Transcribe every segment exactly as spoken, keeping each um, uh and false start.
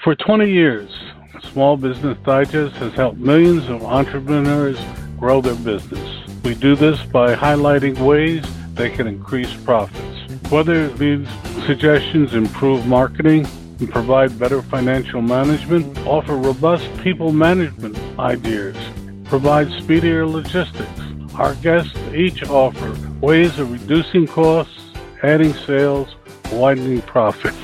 For twenty years, Small Business Digest has helped millions of entrepreneurs grow their business. We do this by highlighting ways they can increase profits. Whether these suggestions improve marketing and provide better financial management, offer robust people management ideas, provide speedier logistics, our guests each offer ways of reducing costs, adding sales, widening profits.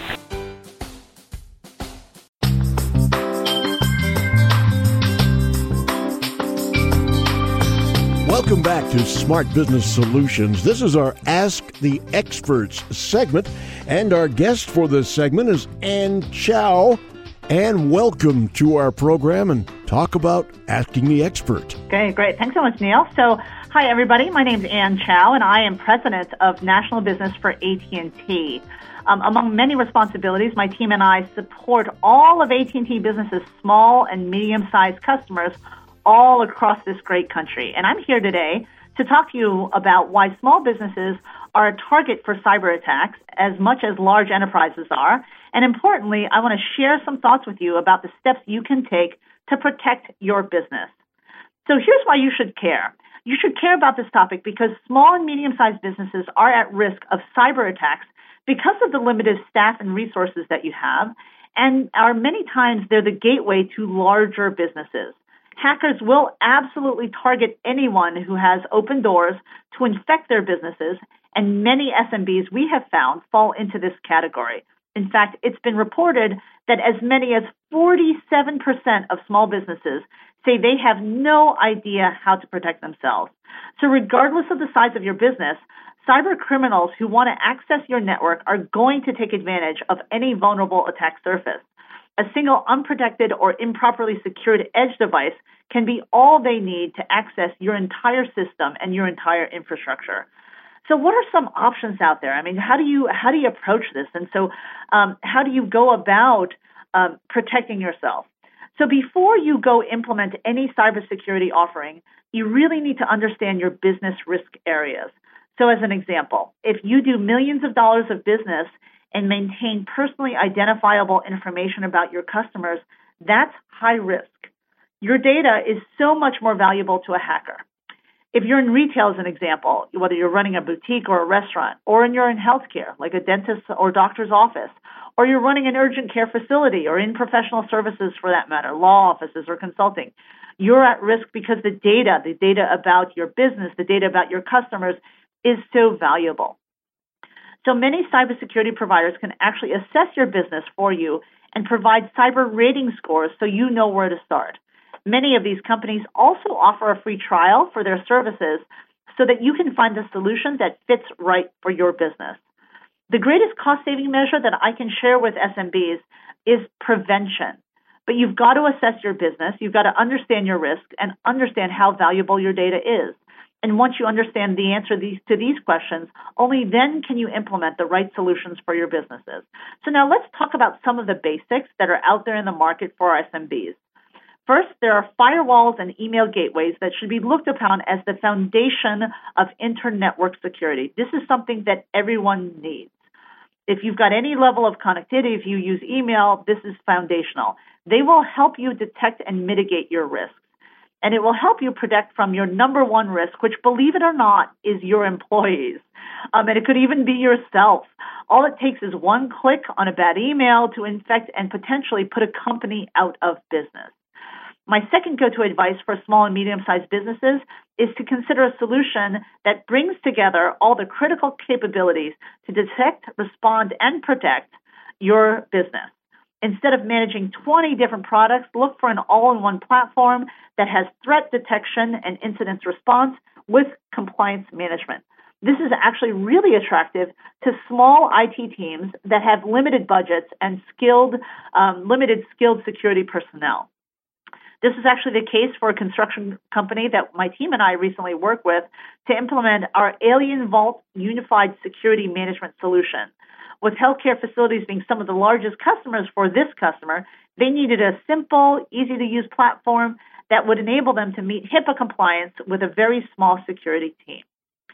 Welcome back to Smart Business Solutions. This is our Ask the Experts segment, and our guest for this segment is Ann Chow. Ann, welcome to our program and talk about asking the expert. Okay, great. Thanks so much, Neil. So, hi, everybody. My name is Ann Chow, and I am president of National Business for A T and T. Um, among many responsibilities, my team and I support all of A T and T Business's small and medium-sized customers all across this great country. And I'm here today to talk to you about why small businesses are a target for cyber attacks as much as large enterprises are. And importantly, I want to share some thoughts with you about the steps you can take to protect your business. So here's why you should care. You should care about this topic because small and medium-sized businesses are at risk of cyber attacks because of the limited staff and resources that you have, and are many times they're the gateway to larger businesses. Hackers will absolutely target anyone who has open doors to infect their businesses, and many S M Bs we have found fall into this category. In fact, it's been reported that as many as forty-seven percent of small businesses say they have no idea how to protect themselves. So regardless of the size of your business, cyber criminals who want to access your network are going to take advantage of any vulnerable attack surface. A single unprotected or improperly secured edge device can be all they need to access your entire system and your entire infrastructure. So what are some options out there? I mean, how do you how do you approach this? And so um, how do you go about um, protecting yourself? So before you go implement any cybersecurity offering, you really need to understand your business risk areas. So as an example, if you do millions of dollars of business and maintain personally identifiable information about your customers, that's high risk. Your data is so much more valuable to a hacker. If you're in retail, as an example, whether you're running a boutique or a restaurant, or you're in healthcare, like a dentist or doctor's office, or you're running an urgent care facility, or in professional services for that matter, law offices or consulting, you're at risk because the data, the data about your business, the data about your customers is so valuable. So many cybersecurity providers can actually assess your business for you and provide cyber rating scores so you know where to start. Many of these companies also offer a free trial for their services so that you can find the solution that fits right for your business. The greatest cost-saving measure that I can share with S M Bs is prevention. But you've got to assess your business, you've got to understand your risk, and understand how valuable your data is. And once you understand the answer to these questions, only then can you implement the right solutions for your businesses. So now let's talk about some of the basics that are out there in the market for S M Bs. First, there are firewalls and email gateways that should be looked upon as the foundation of inter-network security. This is something that everyone needs. If you've got any level of connectivity, if you use email, this is foundational. They will help you detect and mitigate your risks. And it will help you protect from your number one risk, which, believe it or not, is your employees. Um, and it could even be yourself. All it takes is one click on a bad email to infect and potentially put a company out of business. My second go-to advice for small and medium-sized businesses is to consider a solution that brings together all the critical capabilities to detect, respond, and protect your business. Instead of managing twenty different products, look for an all-in-one platform that has threat detection and incident response with compliance management. This is actually really attractive to small I T teams that have limited budgets and skilled, um, limited skilled security personnel. This is actually the case for a construction company that my team and I recently worked with to implement our Alien Vault Unified Security Management solution. With healthcare facilities being some of the largest customers for this customer, they needed a simple, easy-to-use platform that would enable them to meet HIPAA compliance with a very small security team.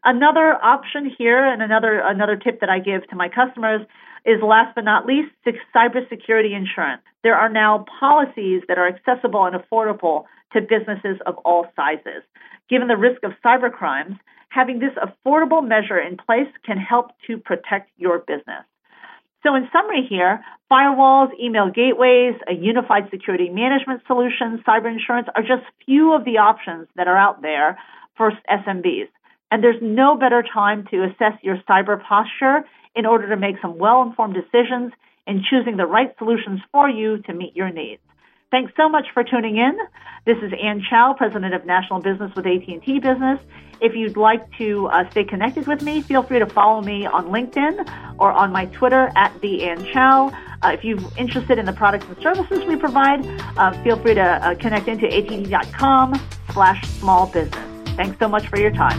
Another option here, and another another tip that I give to my customers, is last but not least, cybersecurity insurance. There are now policies that are accessible and affordable to businesses of all sizes. Given the risk of cybercrimes, having this affordable measure in place can help to protect your business. So in summary here, firewalls, email gateways, a unified security management solution, cyber insurance are just few of the options that are out there for S M Bs. And there's no better time to assess your cyber posture in order to make some well-informed decisions in choosing the right solutions for you to meet your needs. Thanks so much for tuning in. This is Ann Chow, President of National Business with A T and T Business. If you'd like to uh, stay connected with me, feel free to follow me on LinkedIn or on my Twitter at the Ann Chow. Uh, if you're interested in the products and services we provide, uh, feel free to uh, connect into att.com slash small business. Thanks so much for your time.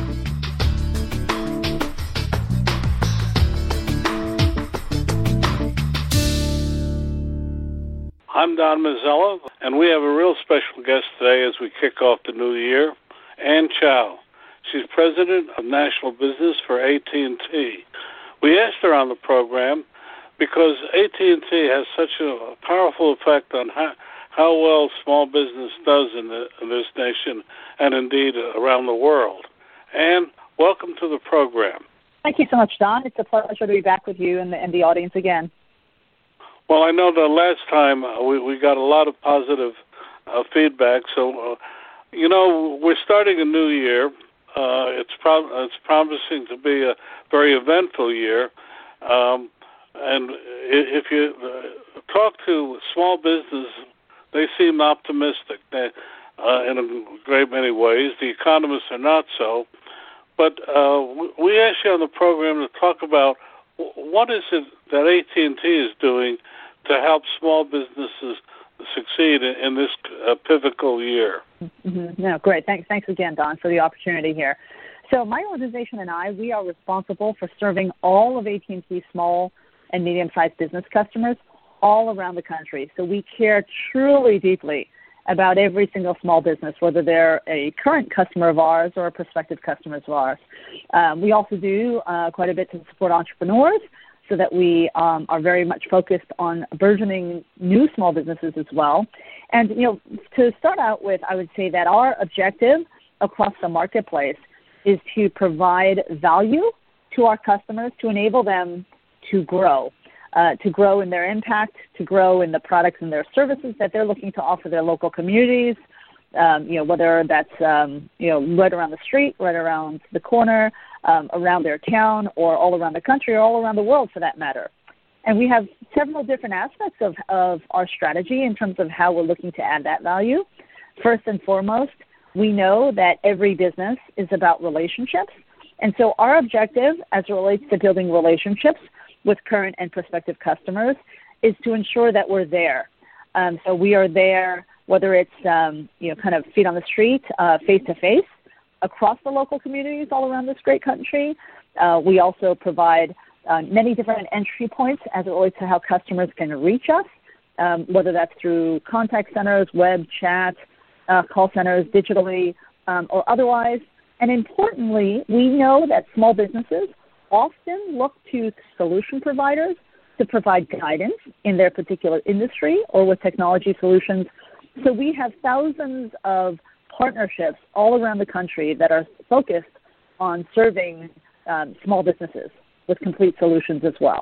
I'm Don Mazzella, and we have a real special guest today as we kick off the new year, Ann Chow. She's president of National Business for A T and T. We asked her on the program because A T and T has such a powerful effect on how, how well small business does in, the, in this nation and indeed around the world. Ann, welcome to the program. Thank you so much, Don. It's a pleasure to be back with you and the, and the audience again. Well, I know the last time uh, we, we got a lot of positive uh, feedback. So, uh, you know, we're starting a new year. Uh, it's, pro- it's promising to be a very eventful year. Um, and if you uh, talk to small business, they seem optimistic they, uh, in a great many ways. The economists are not so. But uh, we asked you on the program to talk about what is it that A T and T is doing to help small businesses succeed in, in this uh, pivotal year. Mm-hmm. No, great. Thanks, thanks again, Don, for the opportunity here. So my organization and I, we are responsible for serving all of A T and T's small and medium-sized business customers all around the country. So we care truly deeply about every single small business, whether they're a current customer of ours or a prospective customer of ours. Um, we also do uh, quite a bit to support entrepreneurs, so that we um, are very much focused on burgeoning new small businesses as well. And, you know, to start out with, I would say that our objective across the marketplace is to provide value to our customers to enable them to grow, uh, to grow in their impact, to grow in the products and their services that they're looking to offer their local communities, um, you know, whether that's, um, you know, right around the street, right around the corner, Um, around their town, or all around the country, or all around the world for that matter. And we have several different aspects of, of our strategy in terms of how we're looking to add that value. First and foremost, we know that every business is about relationships. And so our objective as it relates to building relationships with current and prospective customers is to ensure that we're there. Um, so we are there, whether it's, um, you know, kind of feet on the street, uh, face-to-face, across the local communities all around this great country. Uh, we also provide uh, many different entry points as it relates to how customers can reach us, um, whether that's through contact centers, web, chat, uh, call centers, digitally, um, or otherwise. And importantly, we know that small businesses often look to solution providers to provide guidance in their particular industry or with technology solutions. So we have thousands of partnerships all around the country that are focused on serving um, small businesses with complete solutions as well.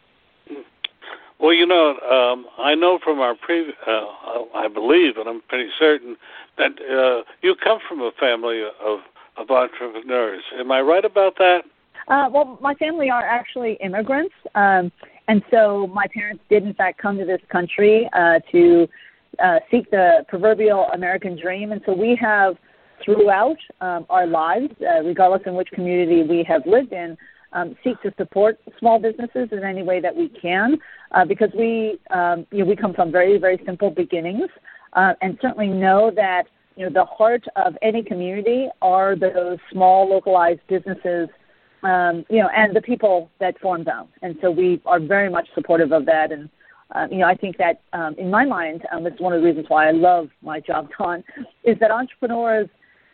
Well, you know, um, I know from our previous, uh, I believe, and I'm pretty certain, that uh, you come from a family of, of entrepreneurs. Am I right about that? Uh, well, my family are actually immigrants, um, and so my parents did, in fact, come to this country uh, to Uh, seek the proverbial American dream. And so we have, throughout um, our lives, uh, regardless in which community we have lived in, um, seek to support small businesses in any way that we can, uh, because we, um, you know, we come from very, very simple beginnings, uh, and certainly know that, you know, the heart of any community are those small, localized businesses, um, you know, and the people that form them. And so we are very much supportive of that. And Uh, you know, I think that um, in my mind, um, it's one of the reasons why I love my job, Don, is that entrepreneurs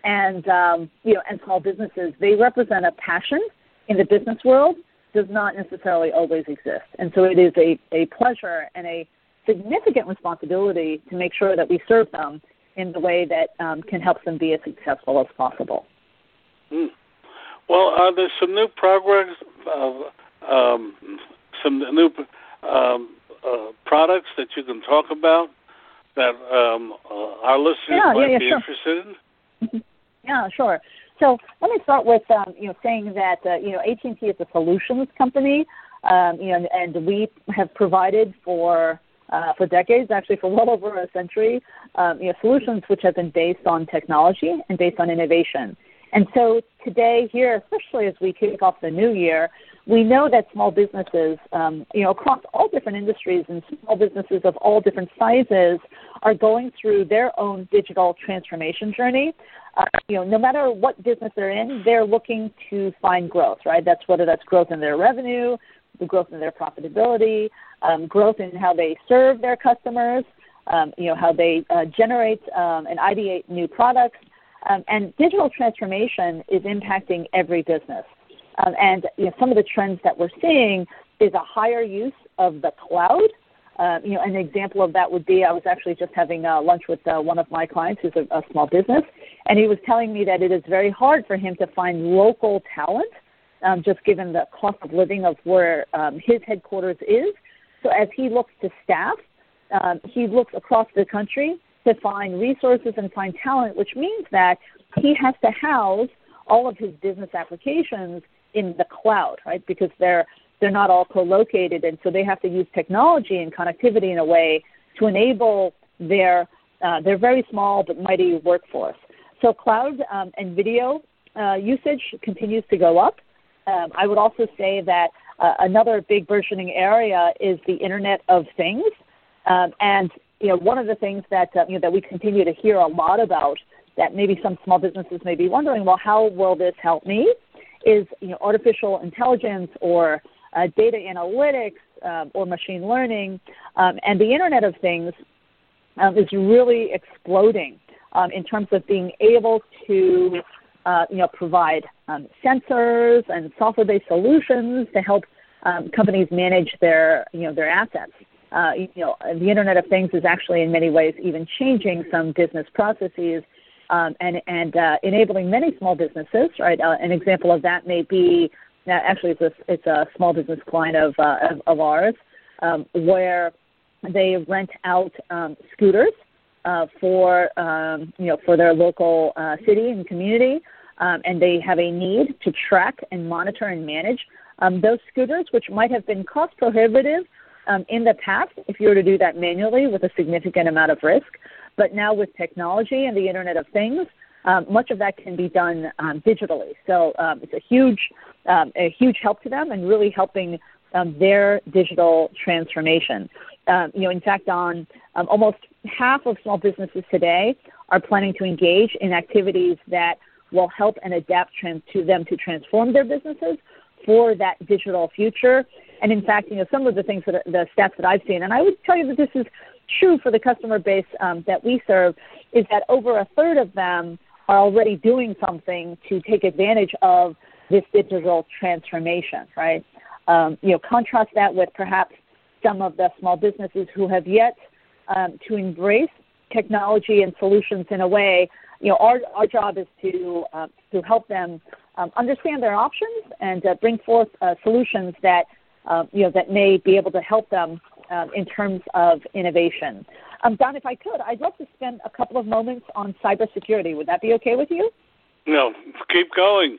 and um, you know, and small businesses, they represent a passion in the business world, does not necessarily always exist. And so it is a, a pleasure and a significant responsibility to make sure that we serve them in the way that um, can help them be as successful as possible. Mm. Well, are there some new progress, uh, um, some new um, uh, products that you can talk about that um, uh, our listeners yeah, might yeah, yeah, be sure. interested in? Mm-hmm. Yeah, sure. So let me start with um, you know saying that uh, you know A T and T is a solutions company, um, you know, and we have provided for uh, for decades, actually for well over a century, um, you know, solutions which have been based on technology and based on innovation. And so today here, especially as we kick off the new year, we know that small businesses, um, you know, across all different industries and small businesses of all different sizes are going through their own digital transformation journey. Uh, you know, no matter what business they're in, they're looking to find growth, right? That's whether that's growth in their revenue, the growth in their profitability, um, growth in how they serve their customers, um, you know, how they uh, generate um, and ideate new products. Um, and digital transformation is impacting every business. Um, and you know, some of the trends that we're seeing is a higher use of the cloud. Uh, you know, an example of that would be I was actually just having uh, lunch with uh, one of my clients who's a, a small business, and he was telling me that it is very hard for him to find local talent, um, just given the cost of living of where um, his headquarters is. So as he looks to staff, um, he looks across the country to find resources and find talent, which means that he has to house all of his business applications in the cloud, right? Because they're they're not all co-located, and so they have to use technology and connectivity in a way to enable their uh, their very small but mighty workforce. So cloud um, and video uh, usage continues to go up. Um, I would also say that uh, another big burgeoning area is the Internet of Things, um, and you know one of the things that uh, you know that we continue to hear a lot about that maybe some small businesses may be wondering, well, how will this help me? Is you know artificial intelligence or uh, data analytics uh, or machine learning, um, and the Internet of Things um, is really exploding um, in terms of being able to uh, you know provide um, sensors and software-based solutions to help um, companies manage their you know their assets. Uh, you know the Internet of Things is actually in many ways even changing some business processes. Um, and and uh, enabling many small businesses, right? Uh, an example of that may be, uh, actually it's a, it's a small business client of, uh, of, of ours, um, where they rent out um, scooters uh, for, um, you know, for their local uh, city and community, um, and they have a need to track and monitor and manage um, those scooters, which might have been cost prohibitive um, in the past if you were to do that manually with a significant amount of risk. But now with technology and the Internet of Things, um, much of that can be done um, digitally. So um, it's a huge, um, a huge help to them and really helping um, their digital transformation. Um, you know, in fact, on um, almost half of small businesses today are planning to engage in activities that will help and adapt trans- to them to transform their businesses for that digital future. And in fact, you know, some of the things that are, the stats that I've seen, and I would tell you that this is true for the customer base um, that we serve, is that over a third of them are already doing something to take advantage of this digital transformation, right? Um, you know, contrast that with perhaps some of the small businesses who have yet um, to embrace technology and solutions in a way. You know, our our job is to uh, to help them um, understand their options and uh, bring forth uh, solutions that uh, you know that may be able to help them Um, in terms of innovation. Um, Don, if I could, I'd love to spend a couple of moments on cybersecurity. Would that be okay with you? No, keep going.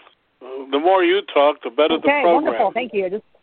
The more you talk, the better okay, the program. Okay, wonderful. Thank you. Just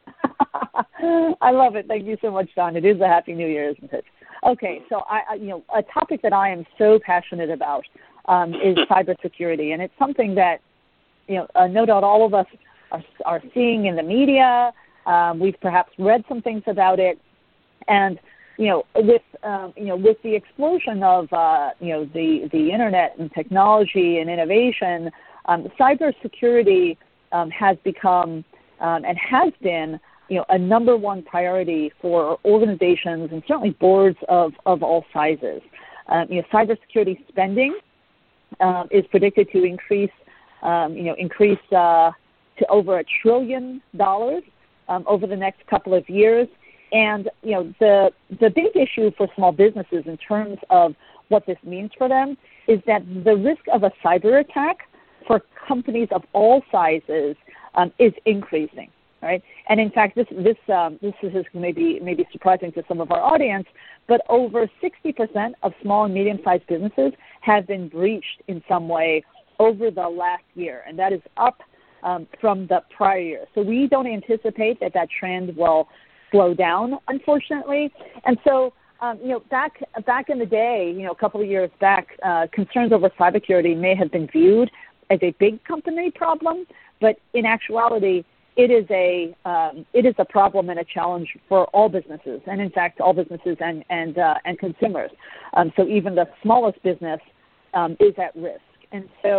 I love it. Thank you so much, Don. It is a happy new year, isn't it? Okay, so I, I you know, a topic that I am so passionate about um, is cybersecurity, and it's something that you know, uh, no doubt all of us are, are seeing in the media. Um, we've perhaps read some things about it. And you know, with um, you know, with the explosion of uh, you know the the internet and technology and innovation, um, cybersecurity um, has become um, and has been you know a number one priority for organizations and certainly boards of, of all sizes. Um, you know, cybersecurity spending um, is predicted to increase, um, you know, increase uh, to over a trillion dollars um, over the next couple of years. And, you know, the the big issue for small businesses in terms of what this means for them is that the risk of a cyber attack for companies of all sizes um, is increasing, right? And in fact, this this um, this is maybe maybe surprising to some of our audience, but over sixty percent of small and medium-sized businesses have been breached in some way over the last year, and that is up um, from the prior year. So we don't anticipate that that trend will slow down, unfortunately. And so, um, you know, back back in the day, you know, a couple of years back, uh, concerns over cybersecurity may have been viewed as a big company problem, but in actuality, it is a um, it is a problem and a challenge for all businesses, and in fact, all businesses and and uh, and consumers. Um, so even the smallest business um, is at risk. And so,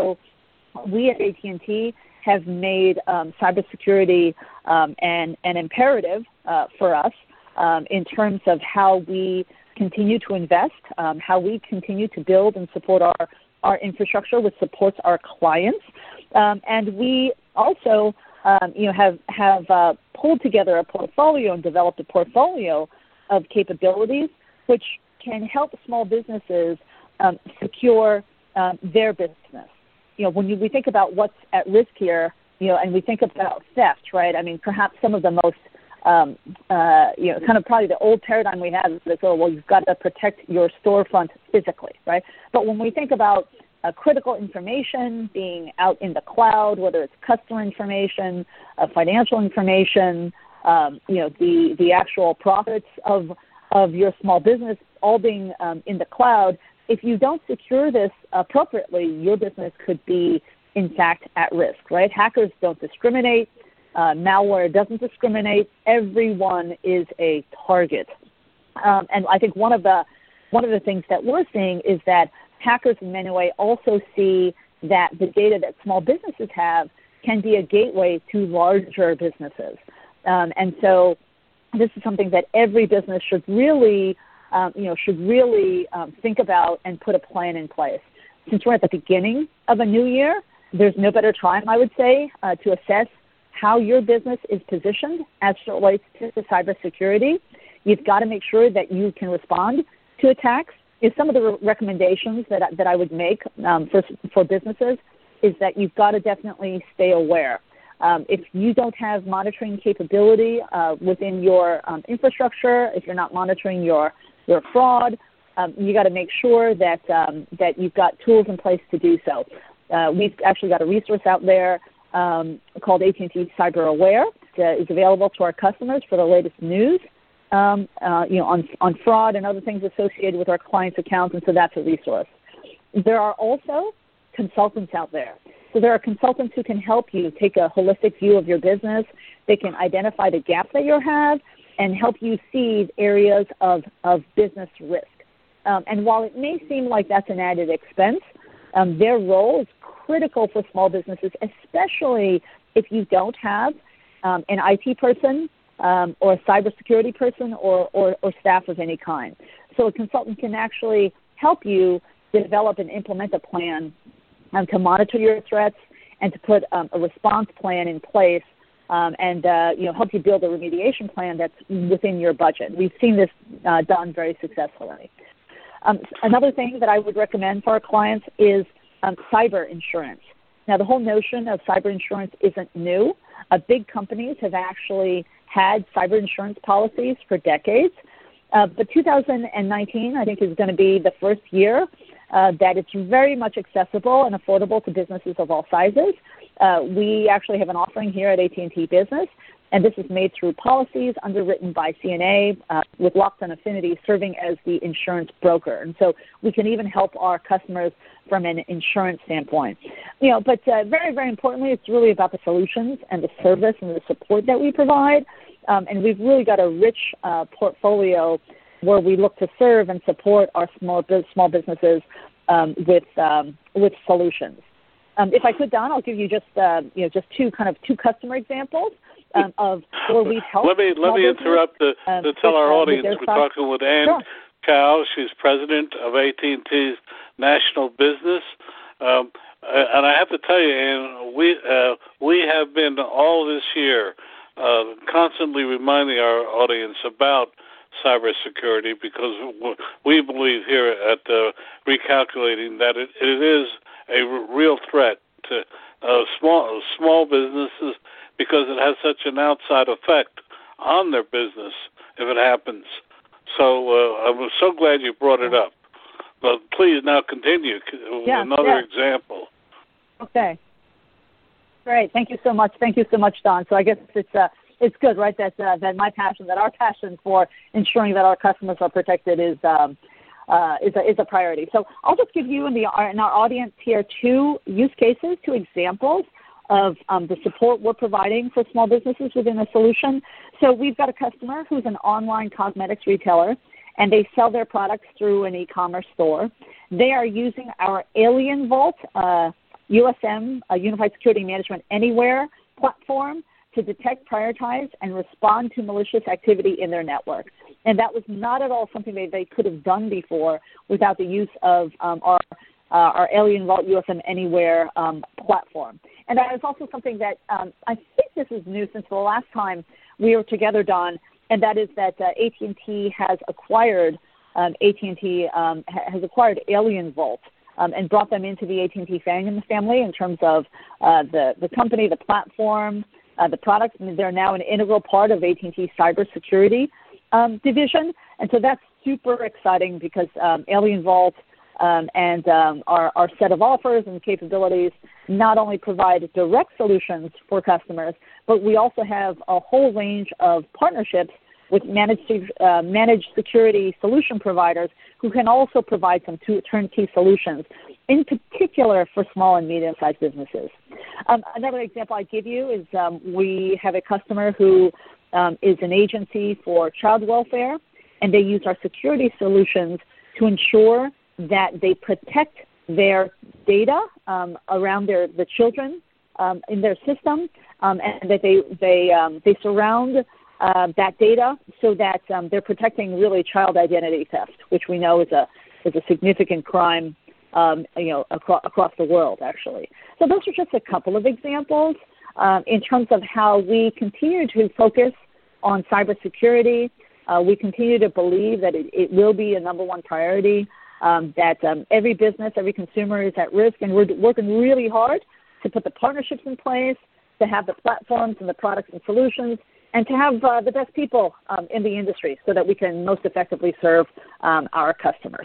we at A T and T have made um, cybersecurity um, an an imperative uh, for us um, in terms of how we continue to invest, um, how we continue to build and support our our infrastructure, which supports our clients, um, and we also, um, you know, have have uh, pulled together a portfolio and developed a portfolio of capabilities which can help small businesses um, secure um, their business. You know, when you, we think about what's at risk here, you know, and we think about theft, right? I mean, perhaps some of the most Um, uh, you know, kind of probably the old paradigm we have is, oh, well, you've got to protect your storefront physically, right? But when we think about uh, critical information being out in the cloud, whether it's customer information, uh, financial information, um, you know, the, the actual profits of of your small business all being um, in the cloud, if you don't secure this appropriately, your business could be, in fact, at risk, right? Hackers don't discriminate. Uh, malware doesn't discriminate. Everyone is a target, um, and I think one of the one of the things that we're seeing is that hackers in many ways also see that the data that small businesses have can be a gateway to larger businesses, um, and so this is something that every business should really, um, you know, should really um, think about and put a plan in place. Since we're at the beginning of a new year, there's no better time, I would say, uh, to assess how your business is positioned as it relates to cybersecurity. You've got to make sure that you can respond to attacks. Is some of the re- recommendations that I, that I would make um, for for businesses is that you've got to definitely stay aware. Um, if you don't have monitoring capability uh, within your um, infrastructure, if you're not monitoring your your fraud, um, you got to make sure that um, that you've got tools in place to do so. Uh, we've actually got a resource out there Um, called A T and T Cyber Aware. It is available to our customers for the latest news, um, uh, you know, on on fraud and other things associated with our clients' accounts, and so that's a resource. There are also consultants out there. So there are consultants who can help you take a holistic view of your business. They can identify the gaps that you have and help you see areas of, of business risk. Um, and while it may seem like that's an added expense, um, their role is critical for small businesses, especially if you don't have um, an I T person um, or a cybersecurity person or, or, or staff of any kind. So a consultant can actually help you develop and implement a plan um, to monitor your threats and to put um, a response plan in place um, and uh, you know help you build a remediation plan that's within your budget. We've seen this uh, done very successfully. Um, another thing that I would recommend for our clients is Um, cyber insurance. Now, the whole notion of cyber insurance isn't new. Uh, big companies have actually had cyber insurance policies for decades. Uh, but two thousand nineteen, I think, is going to be the first year uh, that it's very much accessible and affordable to businesses of all sizes. Uh, we actually have an offering here at A T and T Business, and this is made through policies underwritten by C N A uh, with Lockton Affinity serving as the insurance broker. And so we can even help our customers from an insurance standpoint. You know, but uh, very, very importantly, it's really about the solutions and the service and the support that we provide. Um, and we've really got a rich uh, portfolio where we look to serve and support our small small businesses um, with um, with solutions. Um, if I could, Don, I'll give you just uh, you know just two kind of two customer examples um, of where we've helped. Let me let me interrupt to, um, to tell with, our uh, audience we're talking with Ann sure. Chow. She's president of A T and T's National Business, Um, and I have to tell you, Ann, we uh, we have been all this year uh, constantly reminding our audience about cybersecurity, because we believe here at uh, Recalculating that it, it is a real threat to uh, small small businesses, because it has such an outside effect on their business if it happens. So uh, I was so glad you brought it up. But please now continue with yeah, another yeah. example. Okay. Great. Thank you so much. Thank you so much, Don. So I guess it's uh, it's good, right, that uh, that my passion, that our passion for ensuring that our customers are protected is um, uh, is a is a priority. So I'll just give you and the in our audience here two use cases, two examples of um, the support we're providing for small businesses within a solution. So we've got a customer who's an online cosmetics retailer, and they sell their products through an e-commerce store. They are using our Alien Vault, uh, U S M, uh, Unified Security Management Anywhere platform to detect, prioritize, and respond to malicious activity in their network. And that was not at all something they, they could have done before without the use of um, our uh, our Alien Vault U S M Anywhere um, platform. And that is also something that um, I think this is new since the last time we were together, Don, and that is that uh, A T and T has acquired um, A T and T um, ha- has acquired Alien Vault um, and brought them into the A T and T family in terms of uh, the the company, the platform, uh, the products. And they're now an integral part of A T and T's cybersecurity um, division, and so that's super exciting because um, Alien Vault um, and um, our, our set of offers and capabilities not only provide direct solutions for customers, but we also have a whole range of partnerships with managed uh, managed security solution providers who can also provide some turnkey solutions, in particular for small and medium-sized businesses. Um, another example I give you is um, we have a customer who um, is an agency for child welfare, and they use our security solutions to ensure that they protect their data um, around their the children um, in their system, um, and that they they um, they surround uh, that data so that um, they're protecting really child identity theft, which we know is a is a significant crime, um, you know, across, across the world actually. So those are just a couple of examples um, in terms of how we continue to focus on cybersecurity. Uh, we continue to believe that it, it will be a number one priority. Um, that um, every business, every consumer is at risk, and we're working really hard to put the partnerships in place, to have the platforms and the products and solutions, and to have uh, the best people um, in the industry so that we can most effectively serve um, our customers.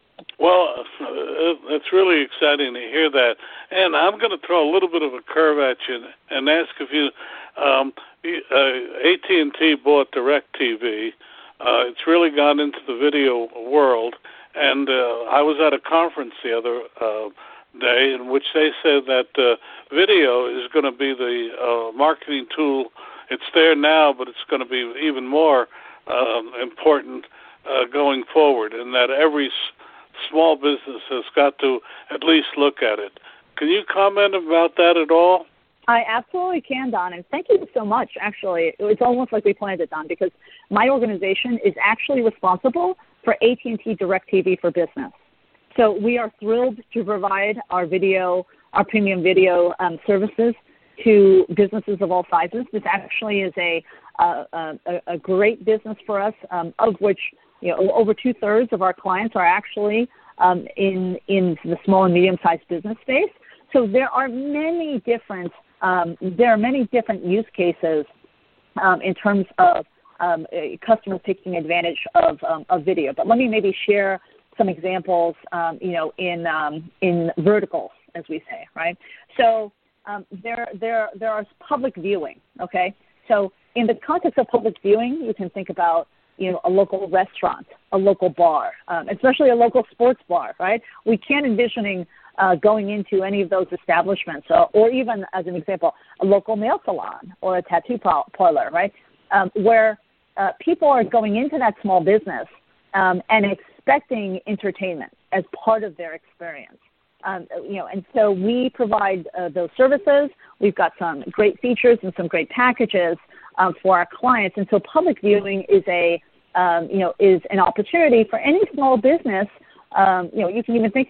Well, uh, it's really exciting to hear that. And I'm going to throw a little bit of a curve at you and ask if you, um, uh, A T and T bought DirecTV. Uh, it's really gone into the video world. And uh, I was at a conference the other uh, day in which they said that uh, video is going to be the uh, marketing tool. It's there now, but it's going to be even more uh, important uh, going forward, and that every s- small business has got to at least look at it. Can you comment about that at all? I absolutely can, Don, and thank you so much, actually. It's almost like we planned it, Don, because my organization is actually responsible for A T and T DirecTV for Business. So we are thrilled to provide our video, our premium video um, services to businesses of all sizes. This actually is a uh, a, a great business for us, um, of which you know over two thirds of our clients are actually um, in in the small and medium-sized business space. So there are many different um, there are many different use cases um, in terms of Um, customers taking advantage of, um, of video. But let me maybe share some examples, um, you know, in um, in verticals, as we say, right? So um, there there there are public viewing. Okay, so in the context of public viewing, you can think about you know a local restaurant, a local bar, um, especially a local sports bar, right? We can't envisioning uh, going into any of those establishments, or, or even as an example, a local nail salon or a tattoo parlor, right? Um, where Uh, people are going into that small business um, and expecting entertainment as part of their experience. Um, you know, and so we provide uh, those services. We've got some great features and some great packages um, for our clients. And so public viewing is a, um, you know, is an opportunity for any small business. Um, you know, you can even think of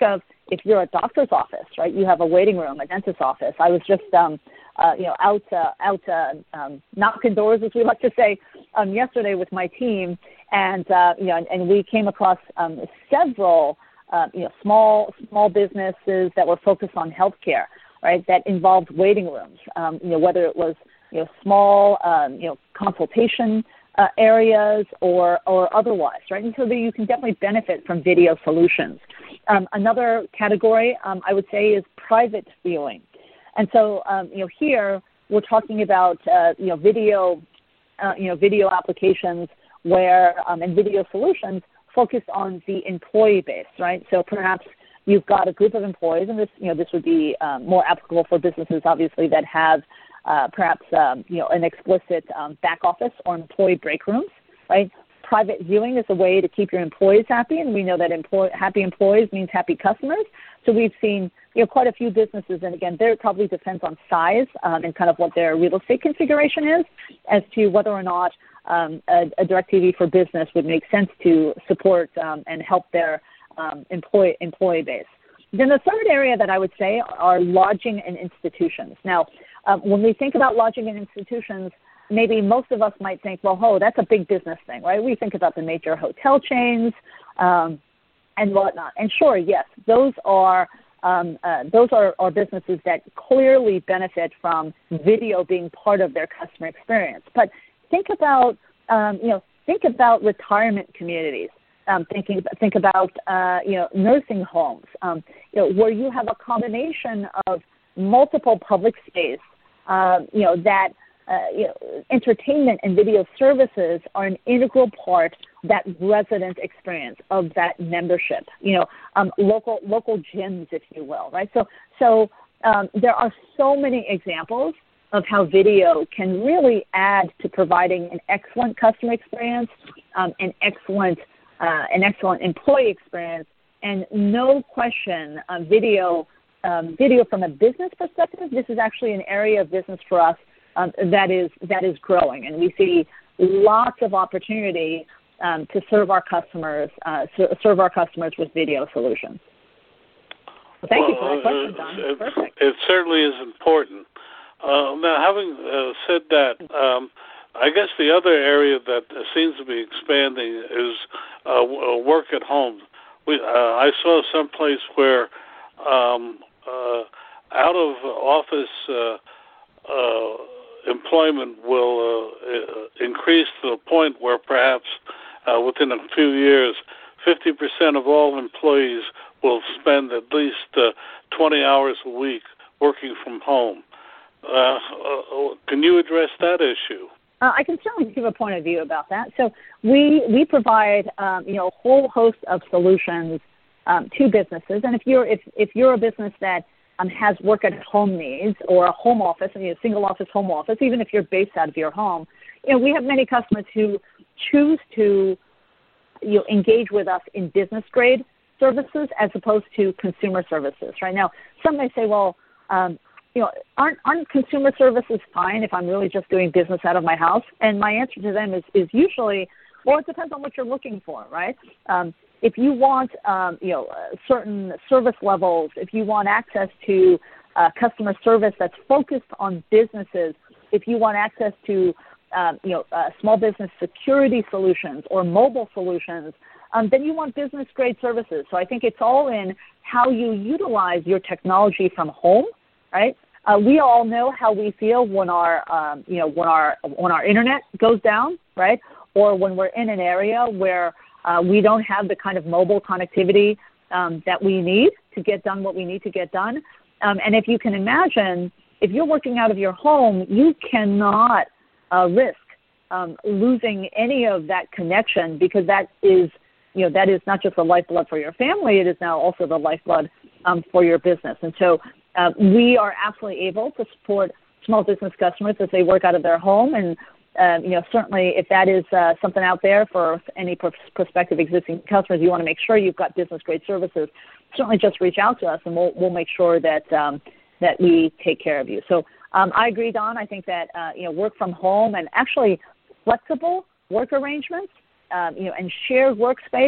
if you're a doctor's office, right, you have a waiting room, a dentist's office. I was just, um, uh, you know, out, uh, out uh, um, knocking doors, as we like to say, um, yesterday with my team, and uh, you know, and, and we came across um, several, uh, you know, small small businesses that were focused on healthcare, right, that involved waiting rooms. Um, you know, whether it was you know small, um, you know, consultation uh, areas or or otherwise, right, and so that you can definitely benefit from video solutions. Um, another category um, I would say is private viewing. And so, um, you know, here we're talking about, uh, you know, video, uh, you know, video applications where, um, and video solutions focused on the employee base, right? So perhaps you've got a group of employees, and this, you know, this would be um, more applicable for businesses, obviously, that have uh, perhaps, um, you know, an explicit um, back office or employee break rooms, right? Private viewing is a way to keep your employees happy, and we know that employ- happy employees means happy customers. So we've seen, you know, quite a few businesses, and again, there it probably depends on size um, and kind of what their real estate configuration is as to whether or not um, a, a DirecTV for Business would make sense to support um, and help their um, employee employee base. Then the third area that I would say are lodging and institutions. Now, uh, when we think about lodging and institutions, maybe most of us might think, well, oh, that's a big business thing, right? We think about the major hotel chains um, and whatnot. And sure, yes, those are um, uh, those are, are businesses that clearly benefit from video being part of their customer experience. But think about, um, you know, think about retirement communities. Um, thinking think about uh, you know nursing homes, um, you know, where you have a combination of multiple public space, uh, you know that. Uh, you know, entertainment and video services are an integral part of that resident experience of that membership. You know, um, local local gyms, if you will, right? So, so um, there are so many examples of how video can really add to providing an excellent customer experience, um, an excellent uh, an excellent employee experience, and no question, uh, video um, video from a business perspective. This is actually an area of business for us. Um, that is that is growing, and we see lots of opportunity um, to serve our customers, uh, serve our customers with video solutions. Well, thank well, you for that question, Don. It, Perfect. It certainly is important. Uh, now, having uh, said that, um, I guess the other area that seems to be expanding is uh, work at home. We, uh, I saw some place where um, uh, out of office uh, uh, employment will uh, increase to the point where perhaps uh, within a few years, fifty percent of all employees will spend at least uh, twenty hours a week working from home. Uh, uh, can you address that issue? Uh, I can certainly give a point of view about that. So we we provide um, you know a whole host of solutions um, to businesses, and if you're if if you're a business that Um, has work at home needs or a home office, I mean, a single office home office, even if you're based out of your home, you know, we have many customers who choose to you know, engage with us in business grade services as opposed to consumer services. Right now, some may say, well, um, you know, aren't, aren't consumer services fine if I'm really just doing business out of my house? And my answer to them is, is usually, well, it depends on what you're looking for, right? Um, If you want, um, you know, uh, certain service levels, if you want access to uh, customer service that's focused on businesses, if you want access to, um, you know, uh, small business security solutions or mobile solutions, um, then you want business grade services. So I think it's all in how you utilize your technology from home, right? Uh, we all know how we feel when our, um, you know, when our when our internet goes down, right? Or when we're in an area where Uh, we don't have the kind of mobile connectivity um, that we need to get done what we need to get done. Um, and if you can imagine, if you're working out of your home, you cannot uh, risk um, losing any of that connection, because that is, you know, that is not just the lifeblood for your family, it is now also the lifeblood um, for your business. And so uh, we are absolutely able to support small business customers as they work out of their home. And Um, you know, certainly if that is uh, something out there for any pr- prospective existing customers, you want to make sure you've got business-grade services, certainly just reach out to us, and we'll we'll make sure that um, that we take care of you. So um, I agree, Don. I think that, uh, you know, work from home and actually flexible work arrangements, um, you know, and shared workspace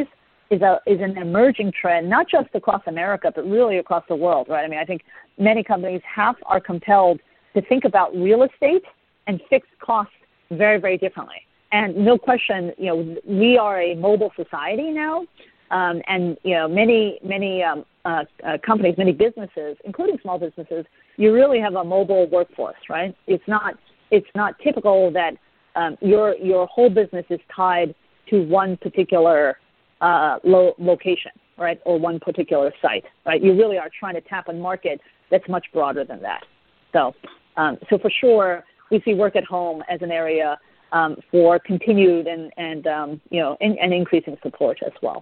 is a is an emerging trend, not just across America, but really across the world, right? I mean, I think many companies have are compelled to think about real estate and fixed costs very, very differently. And no question, you know, we are a mobile society now, um, and you know, many many um, uh, uh, companies, many businesses, including small businesses, you really have a mobile workforce, right? It's not it's not typical that um, your your whole business is tied to one particular uh, lo- location, right, or one particular site, right? You really are trying to tap a market that's much broader than that. So, um, so for sure, we see work at home as an area um, for continued and, and um, you know, and, and increasing support as well.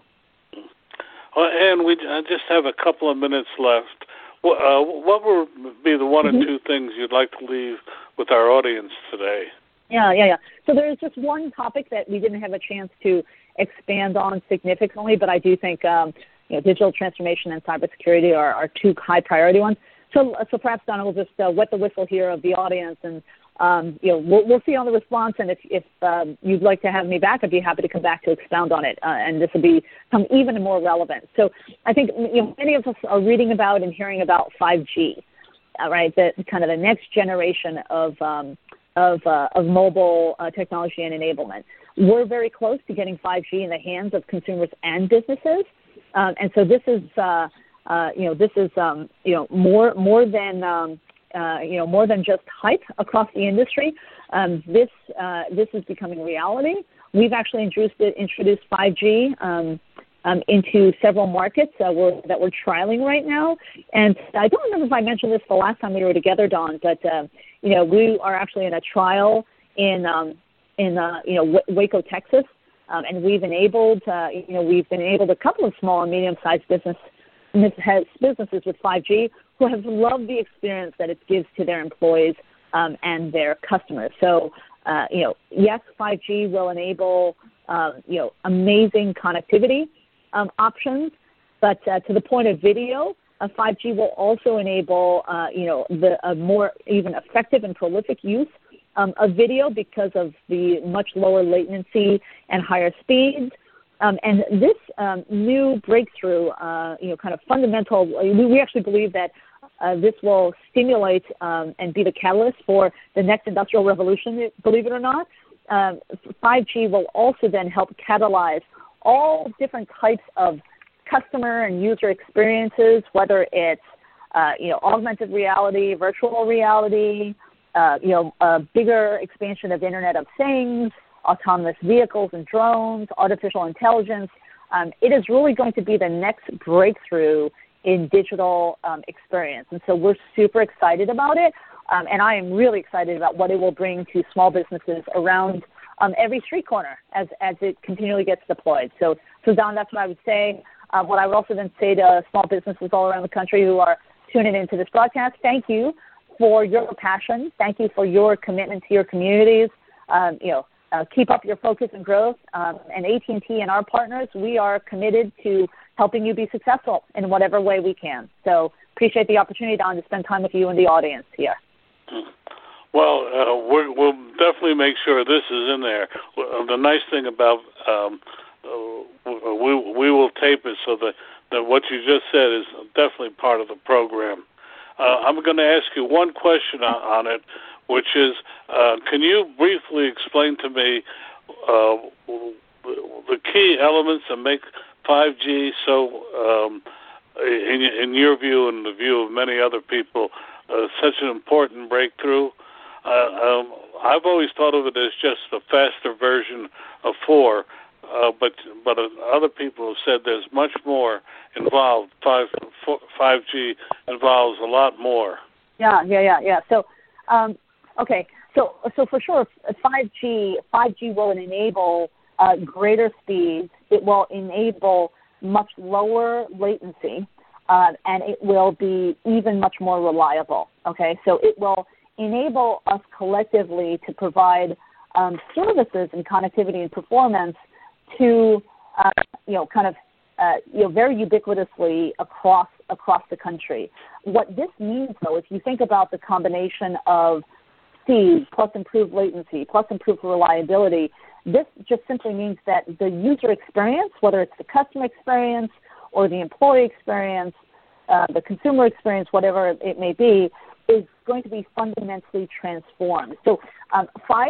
Well, and we I just have a couple of minutes left. What, uh, what would be the one mm-hmm. or two things you'd like to leave with our audience today? Yeah, yeah, yeah. So there's just one topic that we didn't have a chance to expand on significantly, but I do think um, you know, digital transformation and cybersecurity are, are two high priority ones. So, so perhaps, Donna, we'll just uh, wet the whistle here of the audience, and um, you know, we'll, we'll see on the response. And if, if um, you'd like to have me back, I'd be happy to come back to expound on it, uh, and this will become even more relevant. So, I think you know, many of us are reading about and hearing about five G, uh, right? The kind of the next generation of um, of, uh, of mobile uh, technology and enablement. We're very close to getting five G in the hands of consumers and businesses, um, and so this is. Uh, Uh, you know, this is, um, you know, more more than, um, uh, you know, more than just hype across the industry. Um, this uh, this is becoming reality. We've actually introduced introduced five G um, um, into several markets uh, we're, that we're trialing right now. And I don't remember if I mentioned this the last time we were together, Don, but uh, you know, we are actually in a trial in um, in uh, you know Waco, Texas, um, and we've enabled uh, you know we've enabled a couple of small and medium-sized business. has businesses with five G who have loved the experience that it gives to their employees um, and their customers. So, uh, you know, yes, five G will enable, uh, you know, amazing connectivity um, options, but uh, to the point of video, uh, five G will also enable, uh, you know, the a more even effective and prolific use um, of video because of the much lower latency and higher speeds. Um, and this um, new breakthrough, uh, you know, kind of fundamental, we, we actually believe that uh, this will stimulate um, and be the catalyst for the next industrial revolution, believe it or not. Um, five G will also then help catalyze all different types of customer and user experiences, whether it's, uh, you know, augmented reality, virtual reality, uh, you know, a bigger expansion of Internet of Things, autonomous vehicles and drones, artificial intelligence. Um, it is really going to be the next breakthrough in digital um, experience. And so we're super excited about it. Um, and I am really excited about what it will bring to small businesses around um, every street corner as, as it continually gets deployed. So, so Don, that's what I would say. Uh, what I would also then say to small businesses all around the country who are tuning into this broadcast, thank you for your passion. Thank you for your commitment to your communities. Um, you know, Uh, keep up your focus and growth. Um, and A T and T and our partners, we are committed to helping you be successful in whatever way we can. So appreciate the opportunity, Don, to spend time with you and the audience here. Well, uh, we're, we'll definitely make sure this is in there. The nice thing about um, uh, we we will tape it so that, that what you just said is definitely part of the program. Uh, I'm going to ask you one question on, on it, which is, uh, can you briefly explain to me uh, the key elements that make five G so, um, in, in your view and the view of many other people, uh, such an important breakthrough? Uh, um, I've always thought of it as just a faster version of four, uh, but but other people have said there's much more involved. Five, five G involves a lot more. Yeah, yeah, yeah, yeah. So, um, Okay, so so for sure, five G five G will enable uh, greater speeds. It will enable much lower latency, uh, and it will be even much more reliable. Okay, so it will enable us collectively to provide um, services and connectivity and performance to uh, you know kind of uh, you know very ubiquitously across across the country. What this means, though, if you think about the combination of speed plus improved latency plus improved reliability, this just simply means that the user experience, whether it's the customer experience or the employee experience, uh, the consumer experience, whatever it may be, is going to be fundamentally transformed. So um, five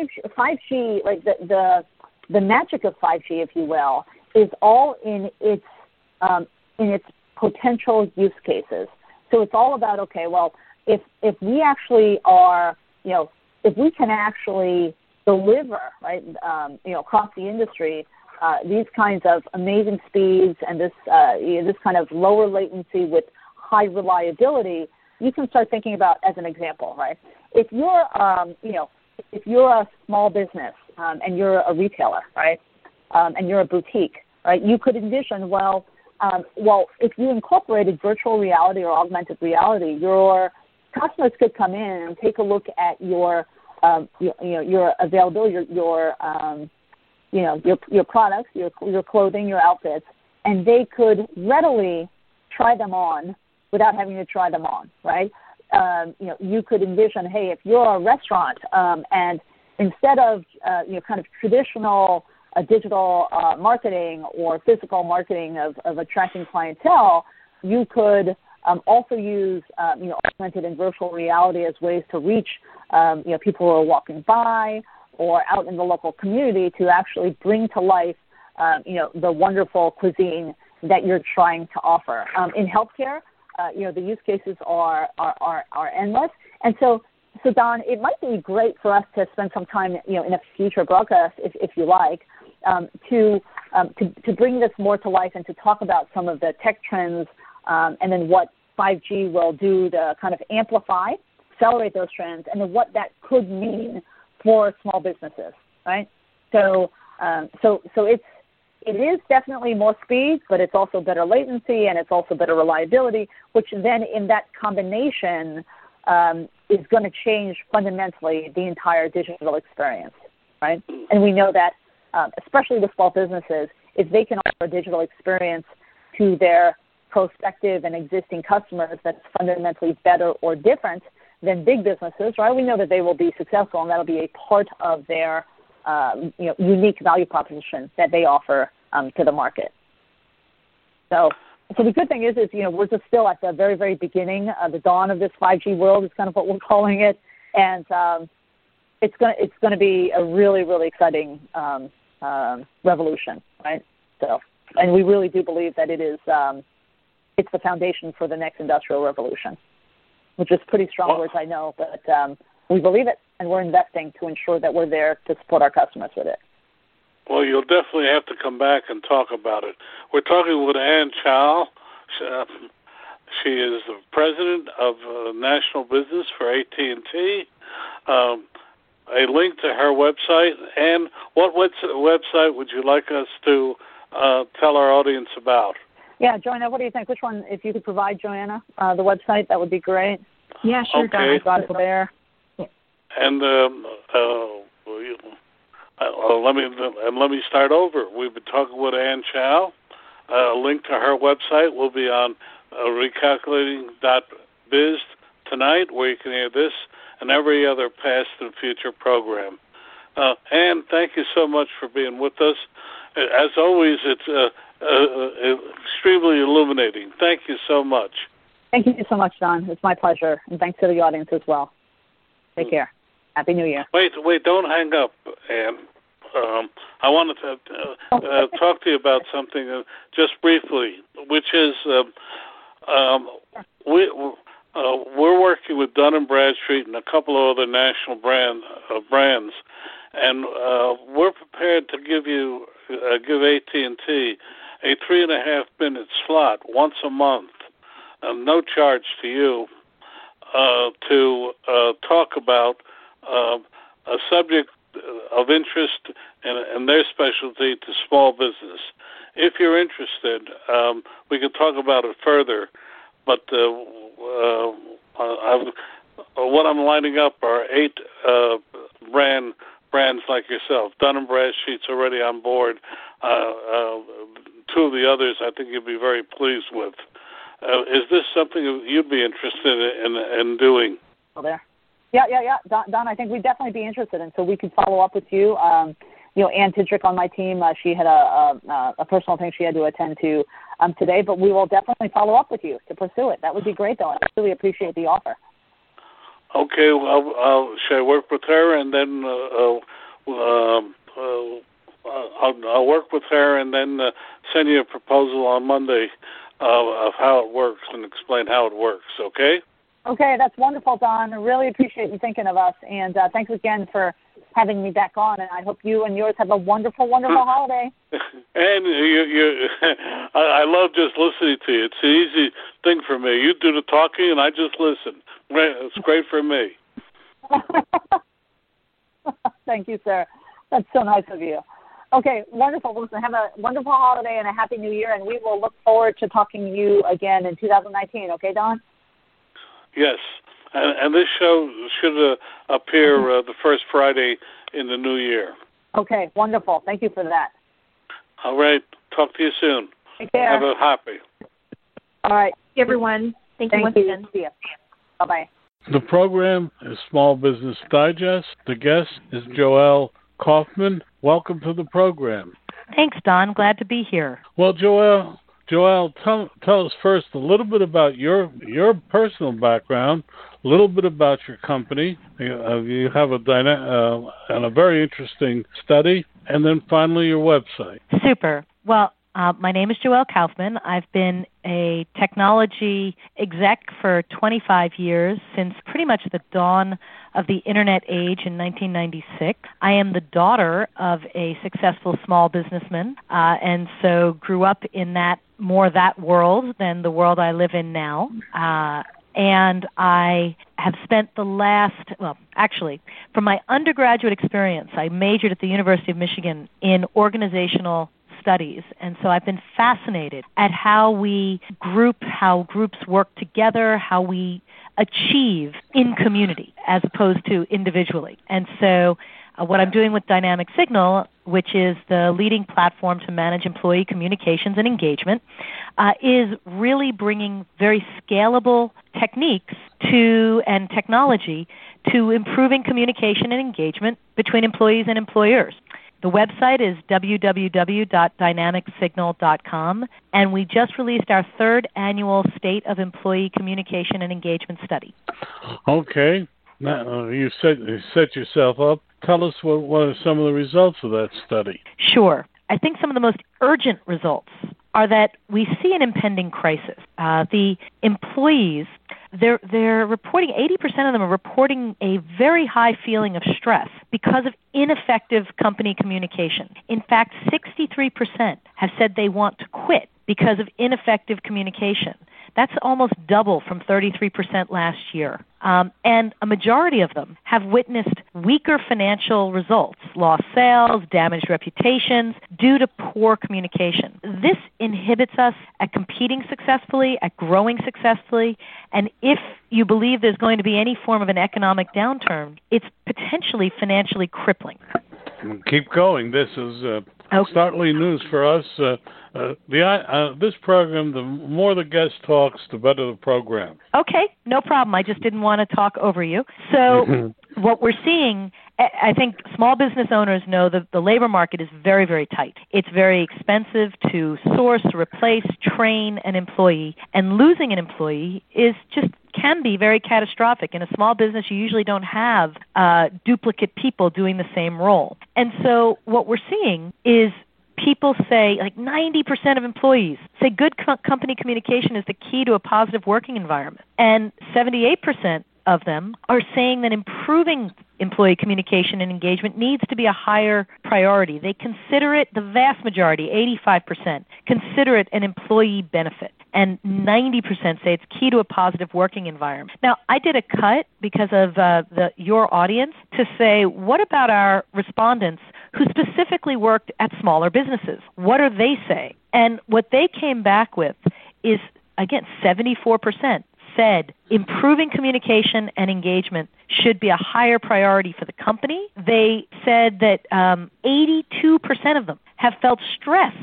G, like the, the the magic of five G, if you will, is all in its um, in its potential use cases. So it's all about, okay, well, if if we actually are, you know, if we can actually deliver, right, um, you know, across the industry, uh, these kinds of amazing speeds and this uh, you know, this kind of lower latency with high reliability, you can start thinking about, as an example, right? If you're, um, you know, if you're a small business um, and you're a retailer, right, um, and you're a boutique, right, you could envision, well, um, well, if you incorporated virtual reality or augmented reality, your customers could come in and take a look at your, um, you, you know, your availability, your, your um, you know, your your products, your your clothing, your outfits, and they could readily try them on without having to try them on, right? Um, you know, you could envision, hey, if you're a restaurant um, and instead of, uh, you know, kind of traditional uh, digital uh, marketing or physical marketing of, of attracting clientele, you could um, also use, um, you know, augmented and virtual reality as ways to reach, um, you know, people who are walking by or out in the local community to actually bring to life, um, you know, the wonderful cuisine that you're trying to offer. Um, in healthcare, Uh, you know, the use cases are, are, are, are endless. And so, so Don, it might be great for us to spend some time, you know, in a future broadcast, if, if you like, um, to, um, to, to bring this more to life and to talk about some of the tech trends um, and then what five G will do to kind of amplify, accelerate those trends, and then what that could mean for small businesses, right? So, um, so, so it's, It is definitely more speed, but it's also better latency and it's also better reliability, which then in that combination um, is going to change fundamentally the entire digital experience, right? And we know that, um, especially with small businesses, if they can offer a digital experience to their prospective and existing customers that's fundamentally better or different than big businesses, right? We know that they will be successful, and that'll be a part of their um, you know, unique value proposition that they offer um, to the market. So, so the good thing is, is you know, we're just still at the very, very beginning, uh, the dawn of this five G world is kind of what we're calling it, and um, it's gonna it's gonna be a really, really exciting um, um, revolution, right? So, and we really do believe that it is um, it's the foundation for the next industrial revolution, which is pretty strong well, words, I know, but um, we believe it, and we're investing to ensure that we're there to support our customers with it. Well, you'll definitely have to come back and talk about it. We're talking with Ann Chow. She is the president of uh, National Business for A T and T. Um, a link to her website. And what website would you like us to uh, tell our audience about? Yeah, Joanna, what do you think? Which one, if you could provide, Joanna, uh, the website, that would be great. Yeah, sure. Okay. I got it there. And um, uh, uh, let me and let me start over. We've been talking with Ann Chow. Uh, a link to her website will be on uh, recalculating dot biz tonight, where you can hear this and every other past and future program. Uh, Ann, thank you so much for being with us. As always, it's uh, uh, extremely illuminating. Thank you so much. Thank you so much, Don. It's my pleasure, and thanks to the audience as well. Take care. Happy New Year. Wait, wait, don't hang up, Ann. Um, I wanted to uh, uh, talk to you about something uh, just briefly, which is uh, um, we, uh, we're working with Dun and Bradstreet and a couple of other national brand uh, brands, and uh, we're prepared to give you uh, give A T and T a three and a half minute slot once a month, uh, no charge to you, uh, to uh, talk about Uh, a subject of interest and, and their specialty to small business. If you're interested, um, we can talk about it further. But uh, uh, I've, what I'm lining up are eight uh, brand brands like yourself. Dun and Bradstreet's already on board. Uh, uh, two of the others I think you'll be very pleased with. Uh, is this something you'd be interested in, in doing? Oh, there. Yeah, yeah, yeah. Don, Don, I think we'd definitely be interested in, so we could follow up with you. Um, you know, Ann Tidrick on my team. Uh, she had a, a, a personal thing she had to attend to um, today, but we will definitely follow up with you to pursue it. That would be great, though. I really appreciate the offer. Okay, well, I'll, I'll, should I work with her and then uh, uh, uh, I'll, I'll work with her and then uh, send you a proposal on Monday uh, of how it works and explain how it works, okay? Okay, that's wonderful, Don. I really appreciate you thinking of us, and uh, thanks again for having me back on, and I hope you and yours have a wonderful, wonderful holiday. And you, you, I, I love just listening to you. It's an easy thing for me. You do the talking, and I just listen. It's great for me. Thank you, sir. That's so nice of you. Okay, wonderful. Listen, have a wonderful holiday and a happy new year, and we will look forward to talking to you again in two thousand nineteen. Okay, Don? Yes. And, and this show should uh, appear uh, the first Friday in the new year. Okay, wonderful. Thank you for that. All right. Talk to you soon. Take care. Have a happy. All right. Everyone, thank, thank you once you. again. See you. Bye-bye. The program is Small Business Digest. The guest is Joelle Kaufman. Welcome to the program. Thanks, Don. Glad to be here. Well, Joelle, Joelle, tell, tell us first a little bit about your your personal background, a little bit about your company. Uh, you have a dyna- uh, and a very interesting study, and then finally your website. Super. Well, uh, my name is Joelle Kaufman. I've been a technology exec for twenty-five years, since pretty much the dawn of the Internet age in nineteen ninety-six. I am the daughter of a successful small businessman, uh, and so grew up in that more that world than the world I live in now. Uh, and I have spent the last, well, actually, from my undergraduate experience, I majored at the University of Michigan in organizational studies, and so I've been fascinated at how we group, how groups work together, how we achieve in community as opposed to individually. And so uh, what I'm doing with Dynamic Signal, which is the leading platform to manage employee communications and engagement, uh, is really bringing very scalable techniques to and technology to improving communication and engagement between employees and employers. The website is w w w dot dynamic signal dot com, and we just released our third annual State of Employee Communication and Engagement Study. Okay. Now, uh, you set, you set yourself up. Tell us what, what are some of the results of that study. Sure. I think some of the most urgent results are that we see an impending crisis. Uh, the employees, they're, they're reporting, eighty percent of them are reporting a very high feeling of stress because of ineffective company communication. In fact, sixty-three percent have said they want to quit because of ineffective communication. That's almost double from thirty-three percent last year. Um, and a majority of them have witnessed weaker financial results, lost sales, damaged reputations due to poor communication. This inhibits us at competing successfully, at growing successfully, and if you believe there's going to be any form of an economic downturn, it's potentially financially crippling. Keep going. This is uh, okay. startling news for us. Uh, uh, the uh, this program, the more the guest talks, the better the program. Okay, no problem. I just didn't want to talk over you. So what we're seeing, I think small business owners know that the labor market is very, very tight. It's very expensive to source, replace, train an employee, and losing an employee is just can be very catastrophic. In a small business, you usually don't have uh, duplicate people doing the same role. And so what we're seeing is people say, like ninety percent of employees say good co- company communication is the key to a positive working environment. And seventy-eight percent of them are saying that improving employee communication and engagement needs to be a higher priority. They consider it, the vast majority, eighty-five percent, consider it an employee benefit. And ninety percent say it's key to a positive working environment. Now, I did a cut because of uh, the, your audience to say, what about our respondents who specifically worked at smaller businesses? What are they saying? And what they came back with is, again, seventy-four percent said improving communication and engagement should be a higher priority for the company. They said that um, eighty-two percent of them have felt stress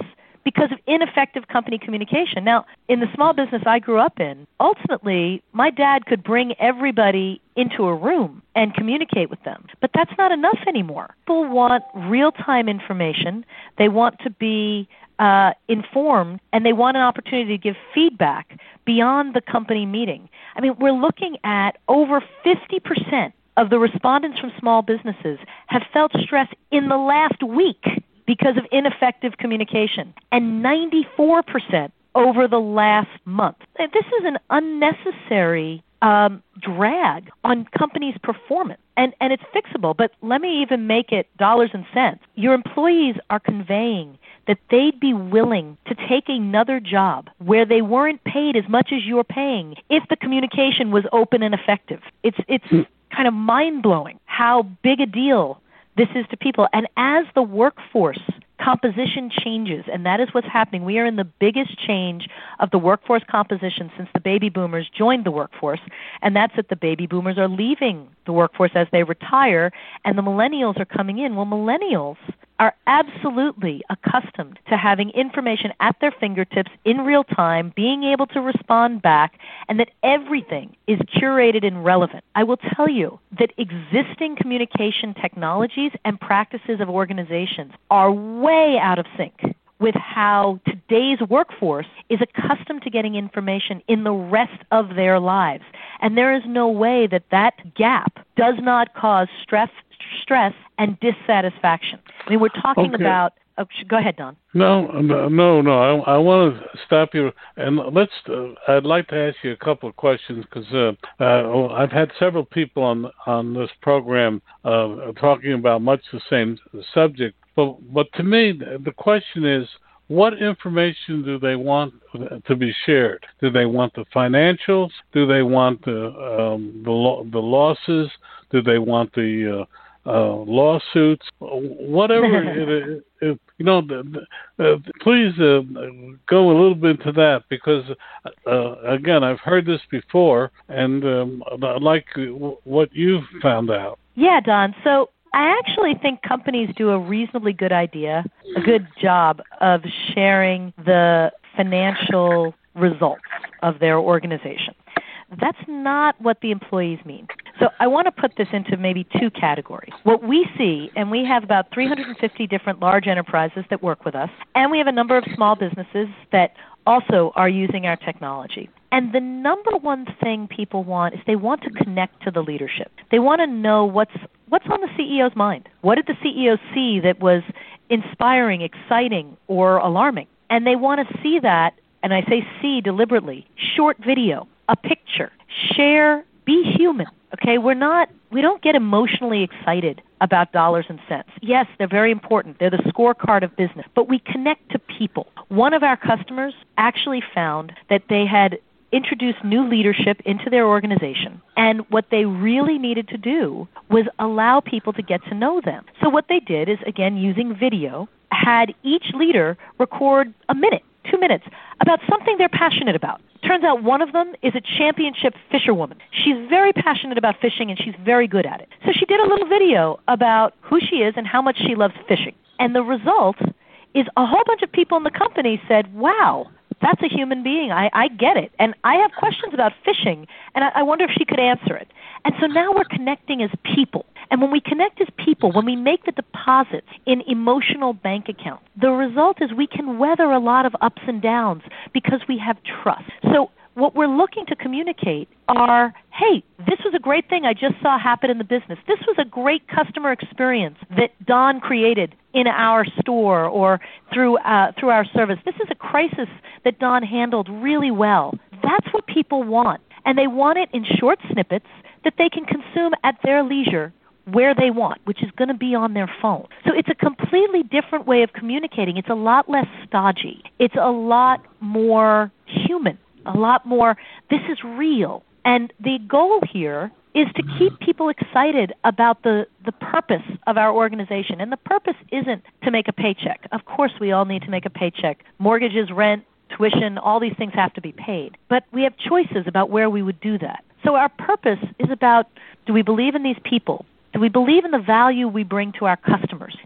because of ineffective company communication. Now, in the small business I grew up in, ultimately, my dad could bring everybody into a room and communicate with them. But that's not enough anymore. People want real-time information. They want to be uh, informed, and they want an opportunity to give feedback beyond the company meeting. I mean, we're looking at over fifty percent of the respondents from small businesses have felt stress in the last week because of ineffective communication, and ninety-four percent over the last month. This is an unnecessary um, drag on companies' performance, and, and it's fixable. But let me even make it dollars and cents. Your employees are conveying that they'd be willing to take another job where they weren't paid as much as you're paying if the communication was open and effective. It's it's mm. kind of mind-blowing how big a deal this is to people. And as the workforce composition changes, and that is what's happening, we are in the biggest change of the workforce composition since the baby boomers joined the workforce, and that's that the baby boomers are leaving the workforce as they retire, and the millennials are coming in. Well, millennials are absolutely accustomed to having information at their fingertips in real time, being able to respond back, and that everything is curated and relevant. I will tell you that existing communication technologies and practices of organizations are way out of sync with how today's workforce is accustomed to getting information in the rest of their lives. And there is no way that that gap does not cause stress stress and dissatisfaction. I mean, we're talking okay. about... Oh, go ahead, Don. No, no, no. I, I want to stop you, and let's. Uh, I'd like to ask you a couple of questions because uh, uh, I've had several people on on this program uh, talking about much the same subject. But, but to me, the question is, what information do they want to be shared? Do they want the financials? Do they want the um, the, lo- the losses? Do they want the uh, Uh, lawsuits, whatever it, it, you know, uh, please uh, go a little bit to that because, uh, again, I've heard this before, and um, I'd like what you've found out. Yeah, Don. So I actually think companies do a reasonably good idea, a good job of sharing the financial results of their organization. That's not what the employees mean. So I want to put this into maybe two categories. What we see, and we have about three hundred fifty different large enterprises that work with us, and we have a number of small businesses that also are using our technology. And the number one thing people want is they want to connect to the leadership. They want to know what's what's on the C E O's mind. What did the C E O see that was inspiring, exciting, or alarming? And they want to see that, and I say see deliberately, short video, a picture, share, be human. Okay, we're not, we don't get emotionally excited about dollars and cents. Yes, they're very important. They're the scorecard of business, but we connect to people. One of our customers actually found that they had introduced new leadership into their organization, and what they really needed to do was allow people to get to know them. So what they did is, again, using video, had each leader record a minute, two minutes, about something they're passionate about. Turns out one of them is a championship fisherwoman. She's very passionate about fishing, and she's very good at it. So she did a little video about who she is and how much she loves fishing. And the result is a whole bunch of people in the company said, wow, that's a human being. I, I get it. And I have questions about fishing, and I, I wonder if she could answer it. And so now we're connecting as people. And when we connect as people, when we make the deposits in emotional bank accounts, the result is we can weather a lot of ups and downs because we have trust. So what we're looking to communicate are, hey, this was a great thing I just saw happen in the business. This was a great customer experience that Don created in our store or through uh, through our service. This is a crisis that Don handled really well. That's what people want. And they want it in short snippets that they can consume at their leisure where they want, which is going to be on their phone. So it's a completely different way of communicating. It's a lot less stodgy. It's a lot more human, a lot more, this is real. And the goal here is to keep people excited about the, the purpose of our organization. And the purpose isn't to make a paycheck. Of course, we all need to make a paycheck. Mortgages, rent, tuition, all these things have to be paid. But we have choices about where we would do that. So our purpose is about, do we believe in these people? Do we believe in the value we bring to our customers?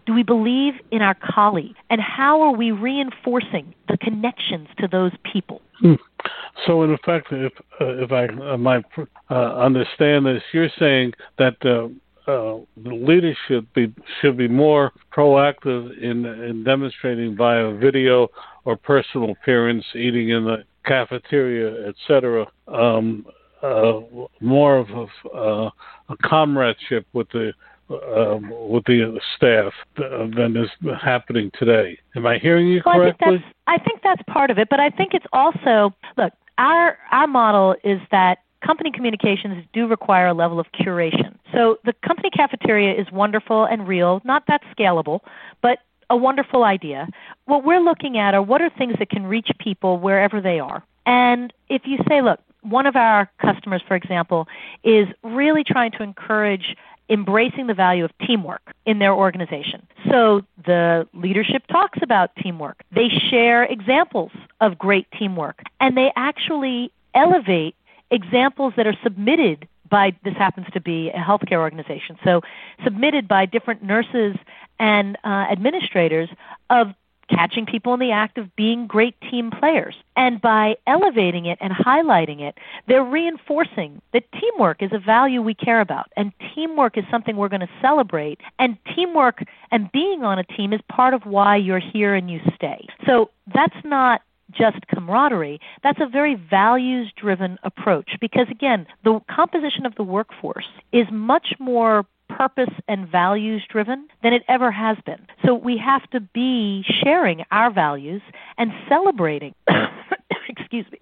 Do we believe in our colleagues? And how are we reinforcing the connections to those people? Hmm. So, in effect, if uh, if I uh, might uh, understand this, you're saying that uh, uh, the leaders should be should be more proactive in in demonstrating via video or personal appearance, eating in the cafeteria, et cetera. Um, uh, more of a, uh, a comradeship with the uh, with the staff than is happening today. Am I hearing you well, correctly? I think, that's, I think that's part of it, but I think it's also, look, our our model is that company communications do require a level of curation. So the company cafeteria is wonderful and real, not that scalable, but a wonderful idea. What we're looking at are what are things that can reach people wherever they are. And if you say, look, one of our customers, for example, is really trying to encourage embracing the value of teamwork in their organization. So the leadership talks about teamwork. They share examples of great teamwork, and they actually elevate examples that are submitted by, this happens to be a healthcare organization, so submitted by different nurses and uh, administrators of catching people in the act of being great team players. And by elevating it and highlighting it, they're reinforcing that teamwork is a value we care about, and teamwork is something we're going to celebrate, and teamwork and being on a team is part of why you're here and you stay. So that's not just camaraderie. That's a very values-driven approach because, again, the composition of the workforce is much more purpose and values-driven than it ever has been. So we have to be sharing our values and celebrating, excuse me,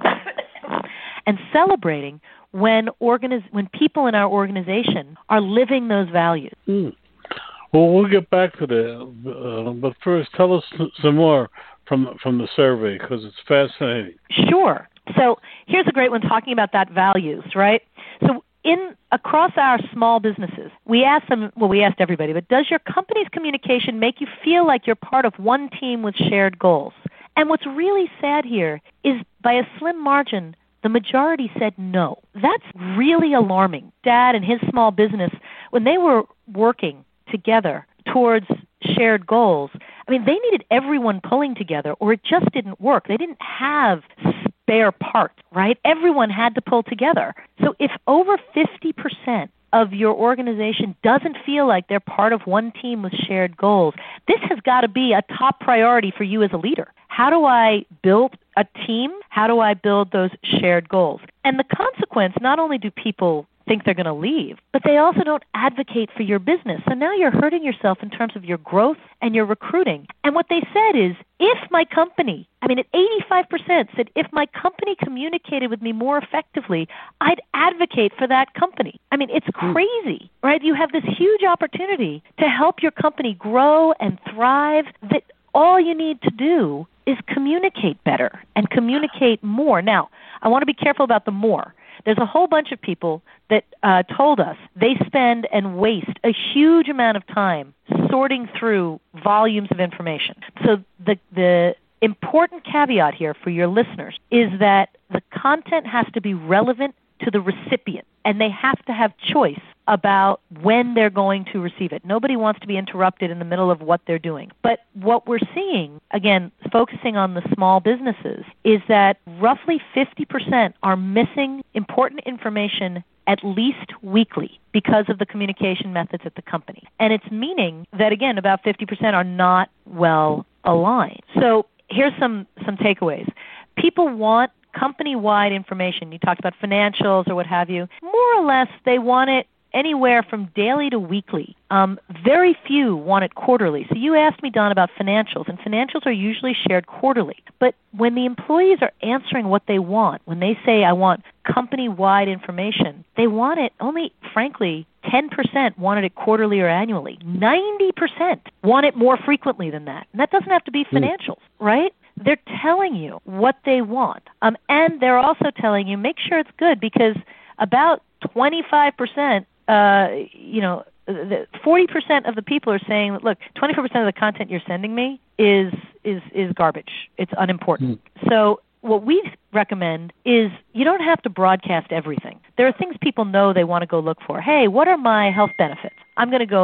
and celebrating when organiz- when people in our organization are living those values. Mm. Well, we'll get back to that, uh, but first, tell us some more from from the survey because it's fascinating. Sure. So here's a great one talking about that values, right? So in across our small businesses, we asked them, well, we asked everybody, but does your company's communication make you feel like you're part of one team with shared goals? And what's really sad here is by a slim margin, the majority said no. That's really alarming. Dad and his small business, when they were working together towards shared goals, I mean, they needed everyone pulling together or it just didn't work. They didn't have spare parts, right? Everyone had to pull together. So if over fifty percent of your organization doesn't feel like they're part of one team with shared goals, this has got to be a top priority for you as a leader. How do I build a team? How do I build those shared goals? And the consequence, not only do people think they're going to leave, but they also don't advocate for your business. So now you're hurting yourself in terms of your growth and your recruiting. And what they said is, if my company, I mean, at eighty-five percent said, if my company communicated with me more effectively, I'd advocate for that company. I mean, it's crazy, right? You have this huge opportunity to help your company grow and thrive that all you need to do is communicate better and communicate more. Now, I want to be careful about the more. There's a whole bunch of people that uh, told us they spend and waste a huge amount of time sorting through volumes of information. So the the important caveat here for your listeners is that the content has to be relevant to the recipient, and they have to have choice about when they're going to receive it. Nobody wants to be interrupted in the middle of what they're doing. But what we're seeing, again, focusing on the small businesses, is that roughly fifty percent are missing important information at least weekly because of the communication methods at the company. And it's meaning that, again, about fifty percent are not well aligned. So here's some, some takeaways. People want company-wide information. You talked about financials or what have you. More or less, they want it anywhere from daily to weekly. Um, very few want it quarterly. So you asked me, Don, about financials, and financials are usually shared quarterly. But when the employees are answering what they want, when they say, I want company-wide information, they want it only, frankly, ten percent wanted it quarterly or annually. ninety percent want it more frequently than that. And that doesn't have to be financials, mm. right? They're telling you what they want. Um, and they're also telling you, make sure it's good, because about twenty-five percent, uh, you know, the forty percent of the people are saying, look, twenty-four percent of the content you're sending me is is, is garbage. It's unimportant. Mm. So what we recommend is you don't have to broadcast everything. There are things people know they want to go look for. Hey, what are my health benefits? I'm going to go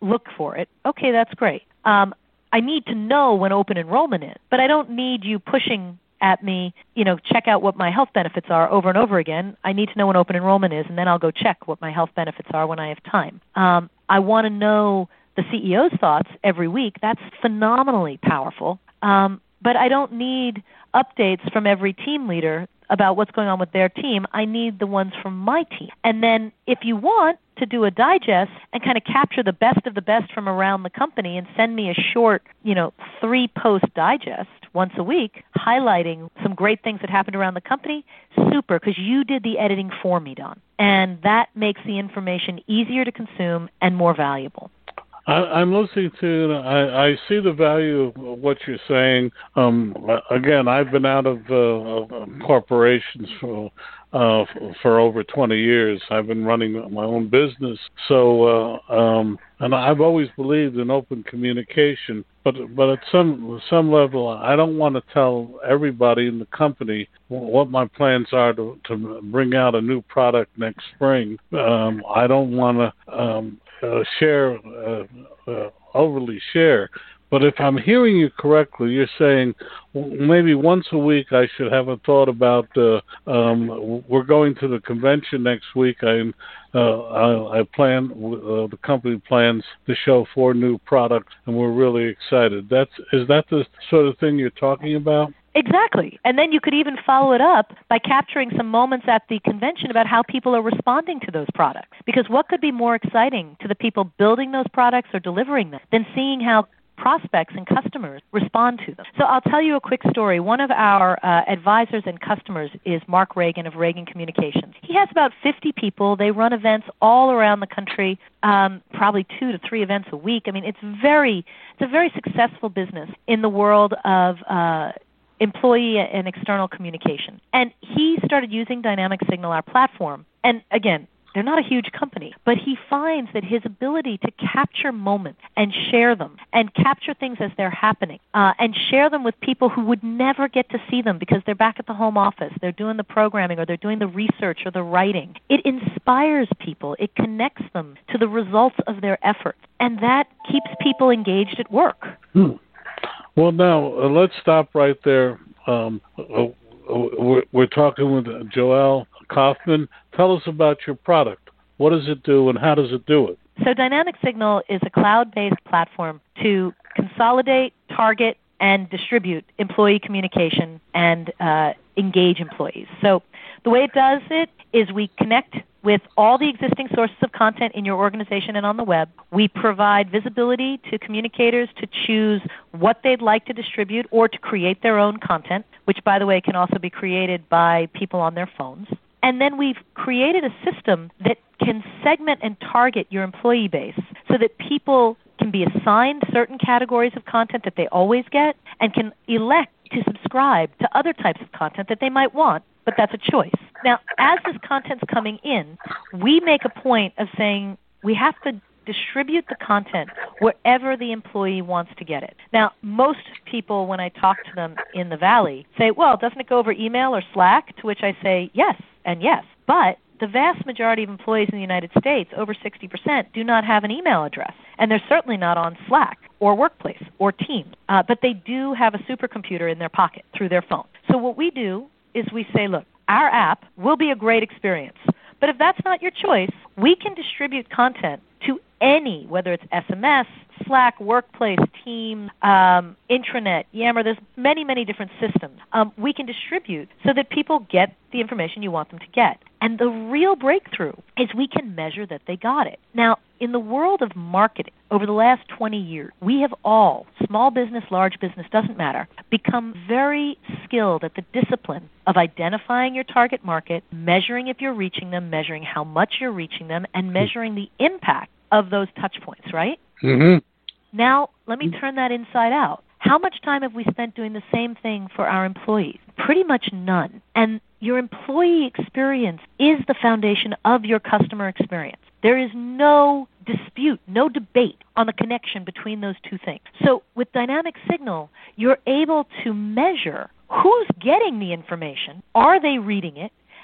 look for it. Okay, that's great. Um, I need to know when open enrollment is, but I don't need you pushing at me, you know, check out what my health benefits are over and over again. I need to know when open enrollment is, and then I'll go check what my health benefits are when I have time. Um, I want to know the C E O's thoughts every week. That's phenomenally powerful. Um, but I don't need updates from every team leader about what's going on with their team. I need the ones from my team. And then if you want to do a digest and kind of capture the best of the best from around the company and send me a short, you know, three-post digest once a week highlighting some great things that happened around the company, super, because you did the editing for me, Don. And that makes the information easier to consume and more valuable. I, I'm listening to, I, I see the value of what you're saying. Um, again, I've been out of, uh, of corporations for uh, for over twenty years. I've been running my own business. So, uh, um, and I've always believed in open communication. But but at some some level, I don't want to tell everybody in the company what my plans are to, to bring out a new product next spring. Um, I don't want to um, uh, share, uh, uh, overly share. But if I'm hearing you correctly, you're saying maybe once a week I should have a thought about, uh, um, we're going to the convention next week. I, uh, I, I plan, uh, the company plans to show four new products, and we're really excited. That's, is that the sort of thing you're talking about? Exactly. And then you could even follow it up by capturing some moments at the convention about how people are responding to those products. Because what could be more exciting to the people building those products or delivering them than seeing how prospects and customers respond to them. So I'll tell you a quick story. One of our uh, advisors and customers is Mark Reagan of Reagan Communications. He has about fifty people. They run events all around the country, um, probably two to three events a week. I mean, it's very, it's a very successful business in the world of uh, employee and external communication. And he started using Dynamic Signal, our platform. And again, they're not a huge company, but he finds that his ability to capture moments and share them and capture things as they're happening uh, and share them with people who would never get to see them because they're back at the home office, they're doing the programming or they're doing the research or the writing. It inspires people. It connects them to the results of their efforts, and that keeps people engaged at work. Hmm. Well, now, uh, let's stop right there. Um, uh, we're, we're talking with Joelle Kaufman. Tell us about your product. What does it do and how does it do it? So Dynamic Signal is a cloud-based platform to consolidate, target, and distribute employee communication and uh, engage employees. So the way it does it is we connect with all the existing sources of content in your organization and on the web. We provide visibility to communicators to choose what they'd like to distribute or to create their own content, which, by the way, can also be created by people on their phones. And then we've created a system that can segment and target your employee base so that people can be assigned certain categories of content that they always get and can elect to subscribe to other types of content that they might want, but that's a choice. Now, as this content's coming in, we make a point of saying we have to distribute the content wherever the employee wants to get it. Now, most people, when I talk to them in the Valley, say, well, doesn't it go over email or Slack? To which I say, yes and yes. But the vast majority of employees in the United States, over sixty percent, do not have an email address. And they're certainly not on Slack or Workplace or Teams. Uh, but they do have a supercomputer in their pocket through their phone. So what we do is we say, look, our app will be a great experience. But if that's not your choice, we can distribute content to any, whether it's S M S, Slack, Workplace, Teams, um, Intranet, Yammer. There's many, many different systems. Um, we can distribute so that people get the information you want them to get. And the real breakthrough is we can measure that they got it. Now, in the world of marketing, over the last twenty years, we have all, small business, large business, doesn't matter, become very skilled at the discipline of identifying your target market, measuring if you're reaching them, measuring how much you're reaching them, and measuring the impact of those touch points, right? Mm-hmm. Now, let me turn that inside out. How much time have we spent doing the same thing for our employees? Pretty much none. And your employee experience is the foundation of your customer experience. There is no dispute, no debate on the connection between those two things. So with Dynamic Signal, you're able to measure who's getting the information, are they reading it,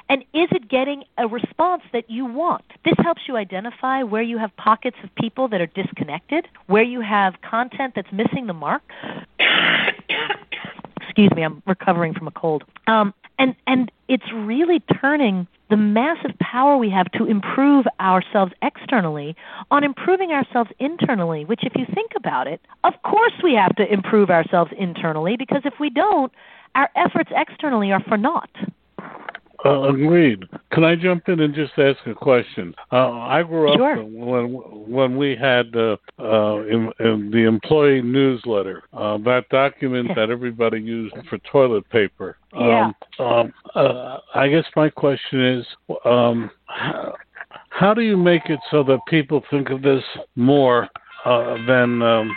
And is it getting a response that you want? This helps you identify where you have pockets of people that are disconnected, where you have content that's missing the mark. Excuse me, I'm recovering from a cold. Um, and, and it's really turning the massive power we have to improve ourselves externally on improving ourselves internally, which if you think about it, of course we have to improve ourselves internally, because if we don't, our efforts externally are for naught. Uh, agreed. Can I jump in and just ask a question? Uh, I grew up Sure. when when we had uh, uh, in, in the employee newsletter, uh, that document that everybody used for toilet paper. Yeah. Um, um, uh, I guess my question is, um, how, how do you make it so that people think of this more uh, than um,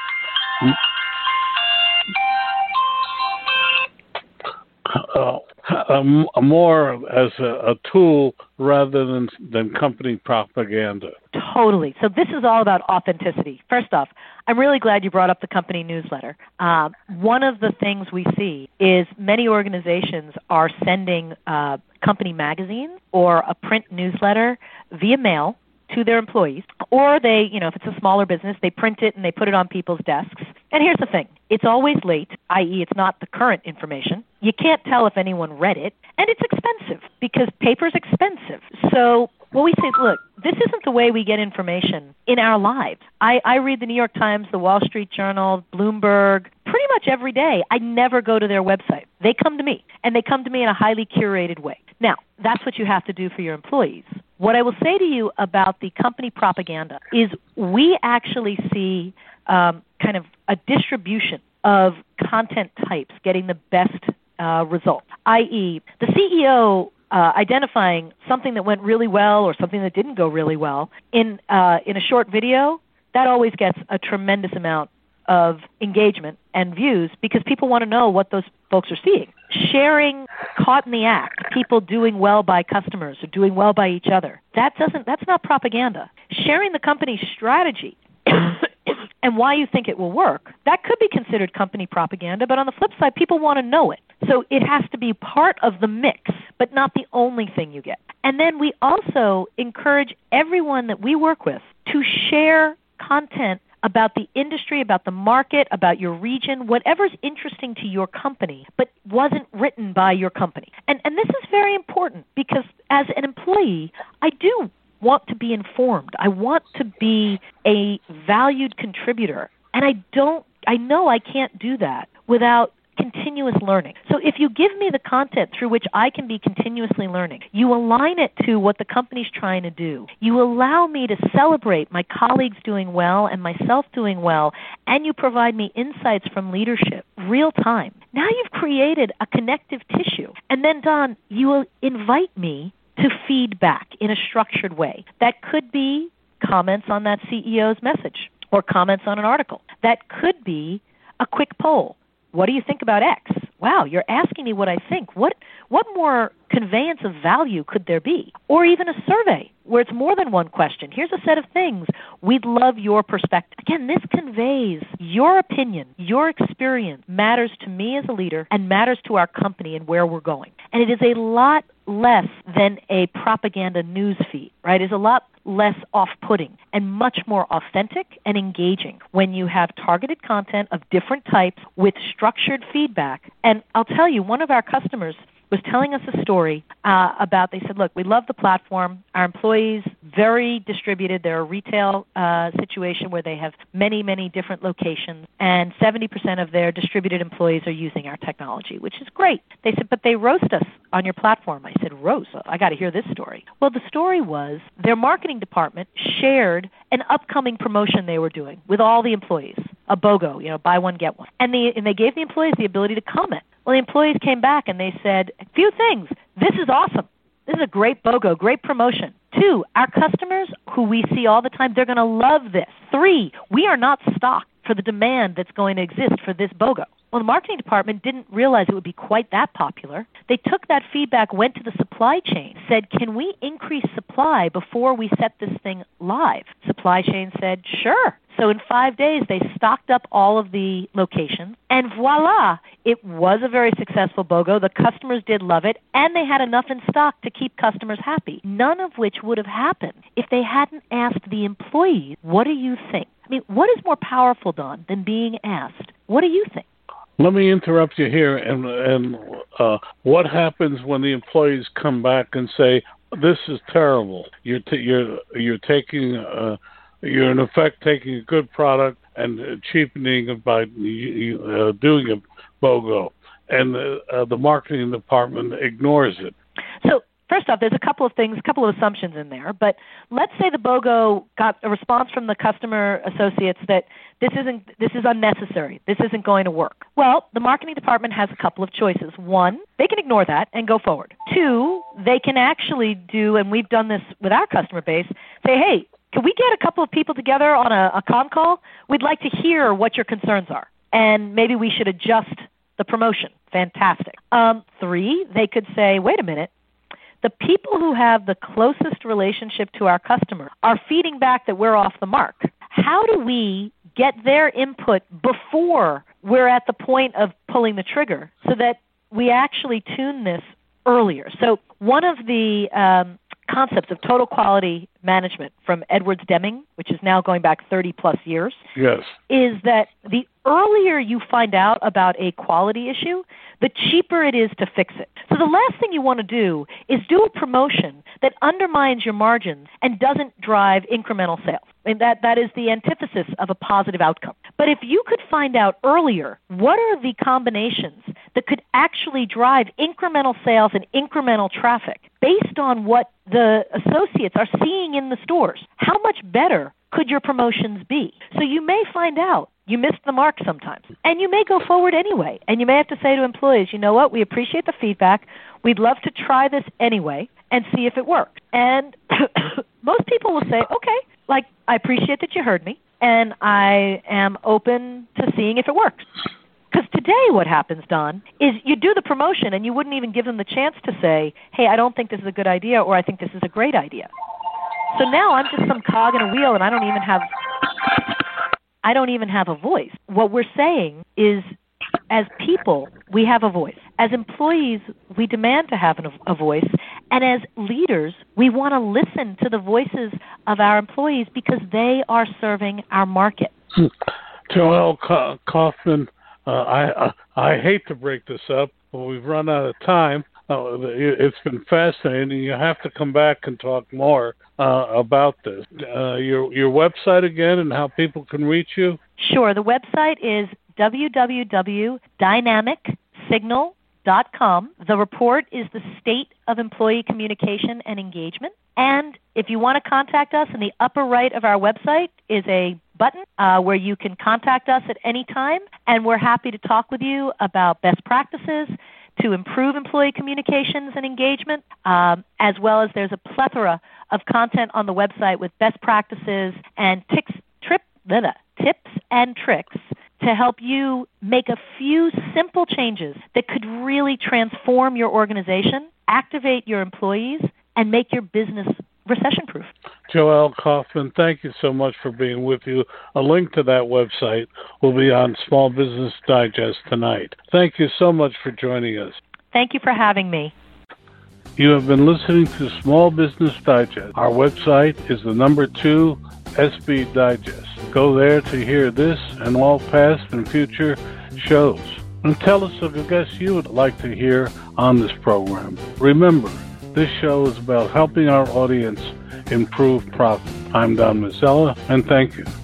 uh, Um, more as a, a tool rather than than company propaganda? Totally. So this is all about authenticity. First off, I'm really glad you brought up the company newsletter. Um, one of the things we see is many organizations are sending uh, company magazines or a print newsletter via mail to their employees, or they, you know, if it's a smaller business, they print it and they put it on people's desks. And here's the thing. It's always late, that is it's not the current information. You can't tell if anyone read it, and it's expensive because paper's expensive. So what we say is, look, this isn't the way we get information in our lives. I, I read the New York Times, the Wall Street Journal, Bloomberg, pretty much every day. I never go to their website. They come to me, and they come to me in a highly curated way. Now, that's what you have to do for your employees. What I will say to you about the company propaganda is we actually see um, kind of a distribution of content types getting the best uh, results, that is the C E O uh, identifying something that went really well or something that didn't go really well in uh, in a short video. That always gets a tremendous amount of engagement and views because people want to know what those folks are seeing. Sharing caught in the act, people doing well by customers or doing well by each other. That doesn't that's not propaganda. Sharing the company's strategy and why you think it will work, that could be considered company propaganda, but on the flip side, people want to know it. So it has to be part of the mix, but not the only thing you get. And then we also encourage everyone that we work with to share content about the industry, about the market, about your region, whatever's interesting to your company, but wasn't written by your company. And and this is very important because as an employee, I do want to be informed. I want to be a valued contributor. And I don't, I know I can't do that without continuous learning. So if you give me the content through which I can be continuously learning, you align it to what the company's trying to do, you allow me to celebrate my colleagues doing well and myself doing well, and you provide me insights from leadership, real time. Now you've created a connective tissue. And then, Don, you will invite me to feedback in a structured way. That could be comments on that C E O's message or comments on an article. That could be a quick poll. What do you think about X? Wow, you're asking me what I think. What what more conveyance of value could there be? Or even a survey where it's more than one question. Here's a set of things. We'd love your perspective. Again, this conveys your opinion, your experience matters to me as a leader and matters to our company and where we're going. And it is a lot less than a propaganda news feed, right? It's a lot less off-putting and much more authentic and engaging when you have targeted content of different types with structured feedback. And I'll tell you, one of our customers was telling us a story uh, about, they said, look, we love the platform. Our employees, very distributed. They're a retail uh, situation where they have many, many different locations, and seventy percent of their distributed employees are using our technology, which is great. They said, but they roast us on your platform. I said, roast? I got to hear this story. Well, the story was their marketing department shared an upcoming promotion they were doing with all the employees, a BOGO, you know, buy one, get one. And, the, and they gave the employees the ability to comment. Well, the employees came back and they said, a few things. This is awesome. This is a great BOGO, great promotion. Two, our customers who we see all the time, they're going to love this. Three, we are not stocked. for the demand that's going to exist for this BOGO. Well, the marketing department didn't realize it would be quite that popular. They took that feedback, went to the supply chain, said, can we increase supply before we set this thing live? Supply chain said, sure. So in five days, they stocked up all of the locations, and voila, it was a very successful BOGO. The customers did love it, and they had enough in stock to keep customers happy, none of which would have happened if they hadn't asked the employees, what do you think? I mean, what is more powerful, Don, than being asked? What do you think? Let me interrupt you here. And and uh, what happens when the employees come back and say, "This is terrible. You're t- you're you're taking uh, you're in effect taking a good product and cheapening it by uh, doing a BOGO," and the, uh, the marketing department ignores it. So. First off, there's a couple of things, a couple of assumptions in there. But let's say the BOGO got a response from the customer associates that this isn't, this is unnecessary, this isn't going to work. Well, the marketing department has a couple of choices. One, they can ignore that and go forward. Two, they can actually do, and we've done this with our customer base, say, hey, can we get a couple of people together on a, a con call? We'd like to hear what your concerns are, and maybe we should adjust the promotion. Fantastic. Um, three, they could say, wait a minute. The people who have the closest relationship to our customer are feeding back that we're off the mark. How do we get their input before we're at the point of pulling the trigger so that we actually tune this earlier? So one of the um, concepts of total quality management from Edwards Deming, which is now going back thirty plus years, yes, is that the earlier you find out about a quality issue, the cheaper it is to fix it. So the last thing you want to do is do a promotion that undermines your margins and doesn't drive incremental sales. And that, that is the antithesis of a positive outcome. But if you could find out earlier what are the combinations that could actually drive incremental sales and incremental traffic based on what the associates are seeing in the stores, how much better could your promotions be? So you may find out you missed the mark sometimes, and you may go forward anyway. And you may have to say to employees, you know what, we appreciate the feedback. We'd love to try this anyway and see if it works. And most people will say, okay, like, I appreciate that you heard me, and I am open to seeing if it works. Because today what happens, Don, is you do the promotion and you wouldn't even give them the chance to say, hey, I don't think this is a good idea, or I think this is a great idea. So now I'm just some cog in a wheel, and I don't even have I don't even have a voice. What we're saying is, as people, we have a voice. As employees, we demand to have a voice. And as leaders, we want to listen to the voices of our employees because they are serving our market. Joelle Kaufman, uh, I, I I hate to break this up, but we've run out of time. Uh, it's been fascinating. You have to come back and talk more uh, about this. Uh, your your website again and how people can reach you? Sure. The website is w w w dot dynamic signal dot com. The report is the state of employee communication and engagement. And if you want to contact us, in the upper right of our website is a button uh, where you can contact us at any time, and we're happy to talk with you about best practices to improve employee communications and engagement, um, as well as there's a plethora of content on the website with best practices and tics, trip, blah, blah, tips and tricks to help you make a few simple changes that could really transform your organization, activate your employees, and make your business recession-proof. Joelle Kaufman, thank you so much for being with you. A link to that website will be on Small Business Digest tonight. Thank you so much for joining us. Thank you for having me. You have been listening to Small Business Digest. Our website is the number two S B Digest. Go there to hear this and all past and future shows. And tell us of the guests you would like to hear on this program. Remember, this show is about helping our audience improve profit. I'm Don Mazzella, and thank you.